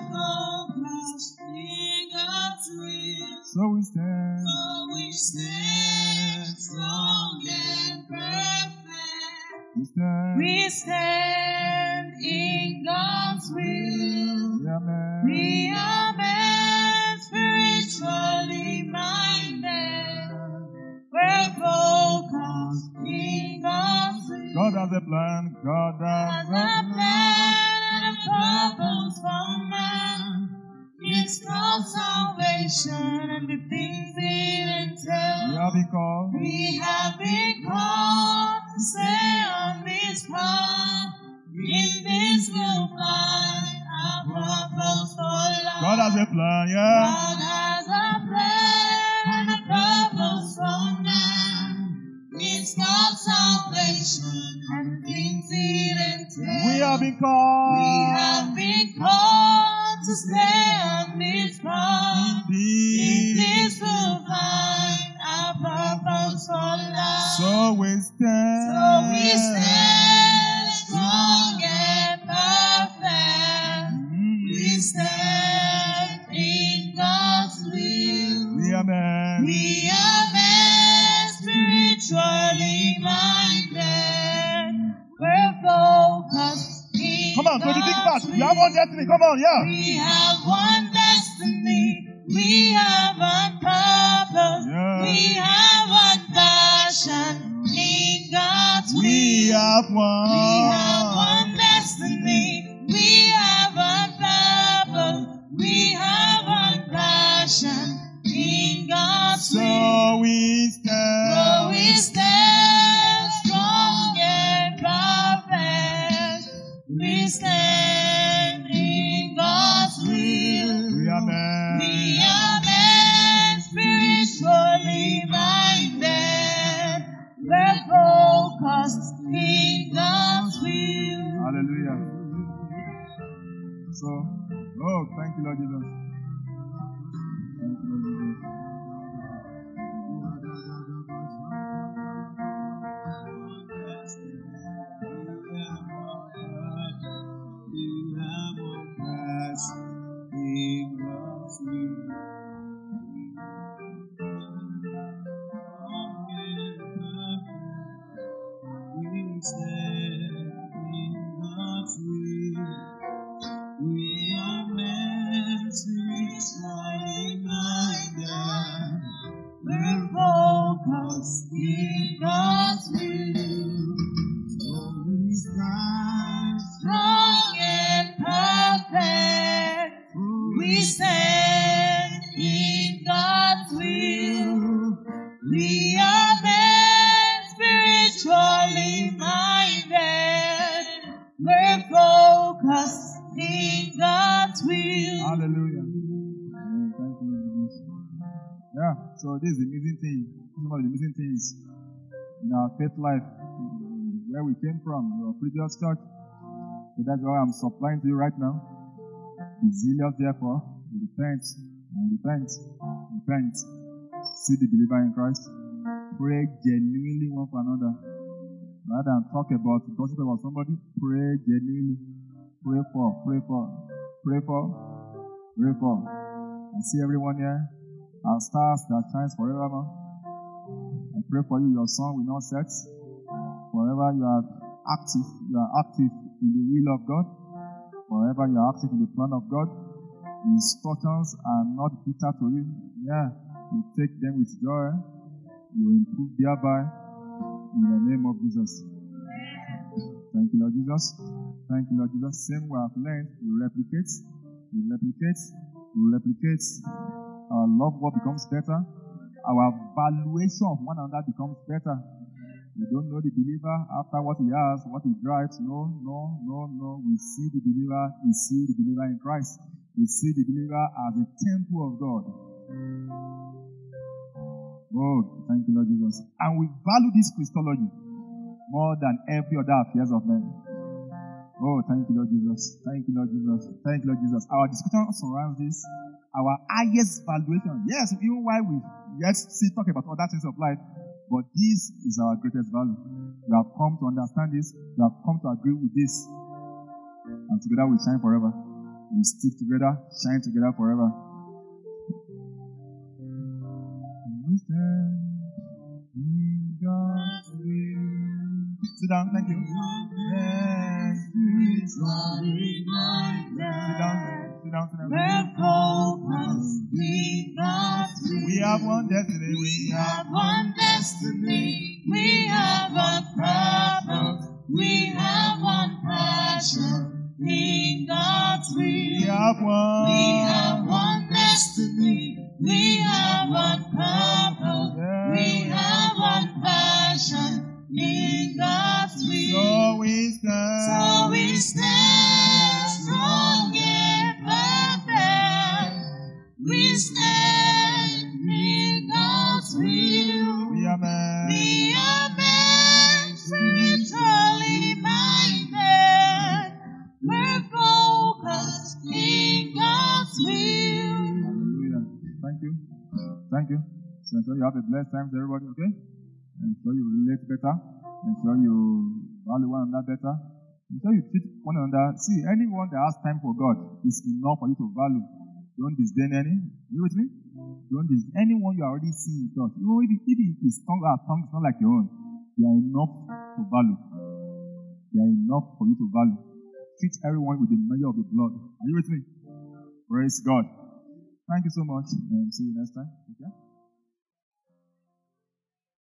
So we stand. So we stand strong and perfect. We stand. We stand in God's will. We are men. We are men spiritually minded. We're focused in God's will. God has a plan. God has a plan and a purpose for man. It's called salvation and the things it entails. We have been called. We have been called to stay on this path. In this we'll find our purpose for life. God has a plan, yeah. God has a plan and a purpose for man. It's called salvation and the things it entails. We have been called. We have been called to stay on this path. In this we'll find our purpose for life. So we stand. So we stand strong and perfect. Mm. We stand in God's will. We are men. We are men spiritually minded. We're focused. Come on, so the big part. You have one destiny. Come on, yeah. We have one destiny. We have one purpose. Yeah. We have one passion in God's will. We have one. We have one destiny. We have one purpose. We have one passion in God's will. So we stand. So we stand strong and perfect. We stand in God's will. We are men. We are men spiritually minded. We're focused in God's will. Hallelujah. So, oh, thank you, Lord Jesus. Thank you, Lord Jesus. We are men spiritually minded. We're focused in God's will. So we stand strong and perfect. We stand in God's will. We are men spiritually minded. We're focused in God's will. Hallelujah. Amen. Thank you, Lord Jesus. Yeah, so this is the amazing thing. This is one of the amazing things in our faith life, where we came from, your previous church. So that's why I'm supplying to you right now. Be zealous, therefore, repent and repent, repent. See the believer in Christ. Pray genuinely one for another. Rather than talk about, gossip about somebody, pray genuinely. Pray for, pray for, pray for, pray for. I see everyone here. Our stars that shines forever. I pray for you, your sun will not set. Forever you are active, you are active in the will of God. Forever you are active in the plan of God. The instructions are not bitter to you. Yeah, you take them with joy. You improve thereby. In the name of Jesus. Thank you, Lord Jesus. Thank you, Lord Jesus. Same we have learned, we replicate, we replicate, we replicate. Our love work becomes better. Our valuation of one another becomes better. We don't know the believer after what he has, what he drives. No, no, no, no. We see the believer, we see the believer in Christ. We see the believer as a temple of God. Oh, thank you, Lord Jesus. And we value this Christology more than every other affairs of men. Oh, thank you, Lord Jesus. Thank you, Lord Jesus. Thank you, Lord Jesus. Our discussion surrounds this. Our highest valuation. Yes, even while we yet still talk about other things of life, but this is our greatest value. We have come to understand this. We have come to agree with this. And together we shine forever. We stick together, shine together forever. We stand in God's will. Sit down, thank you. Yes, Spiritually sit minded. down, sit down, sit down. We're focused in God's will. We have one destiny. We have one destiny. We have one purpose. We have one passion in God's will. We have one. We have one destiny. We have one purpose. Yeah. We have one passion in God's will. So we stand. So we stand strong and perfect. We stand in God's will. We are men. We are men spiritually minded. We're focused in God's will. Hallelujah. Thank you. Thank you. So ensure you have a blessed time, everybody, okay? Ensure you relate better. Ensure you value one another better. Ensure you treat one another. See, anyone that has time for God is enough for you to value. Don't disdain any. You with me? Don't disdain anyone you are already seeing in church. Even if, if his tongue, our tongue is not like your own, they are enough to value. They are enough for you to value. Treat everyone with the measure of the blood. Are you with me? Praise God. Thank you so much, and see you next time. Take care.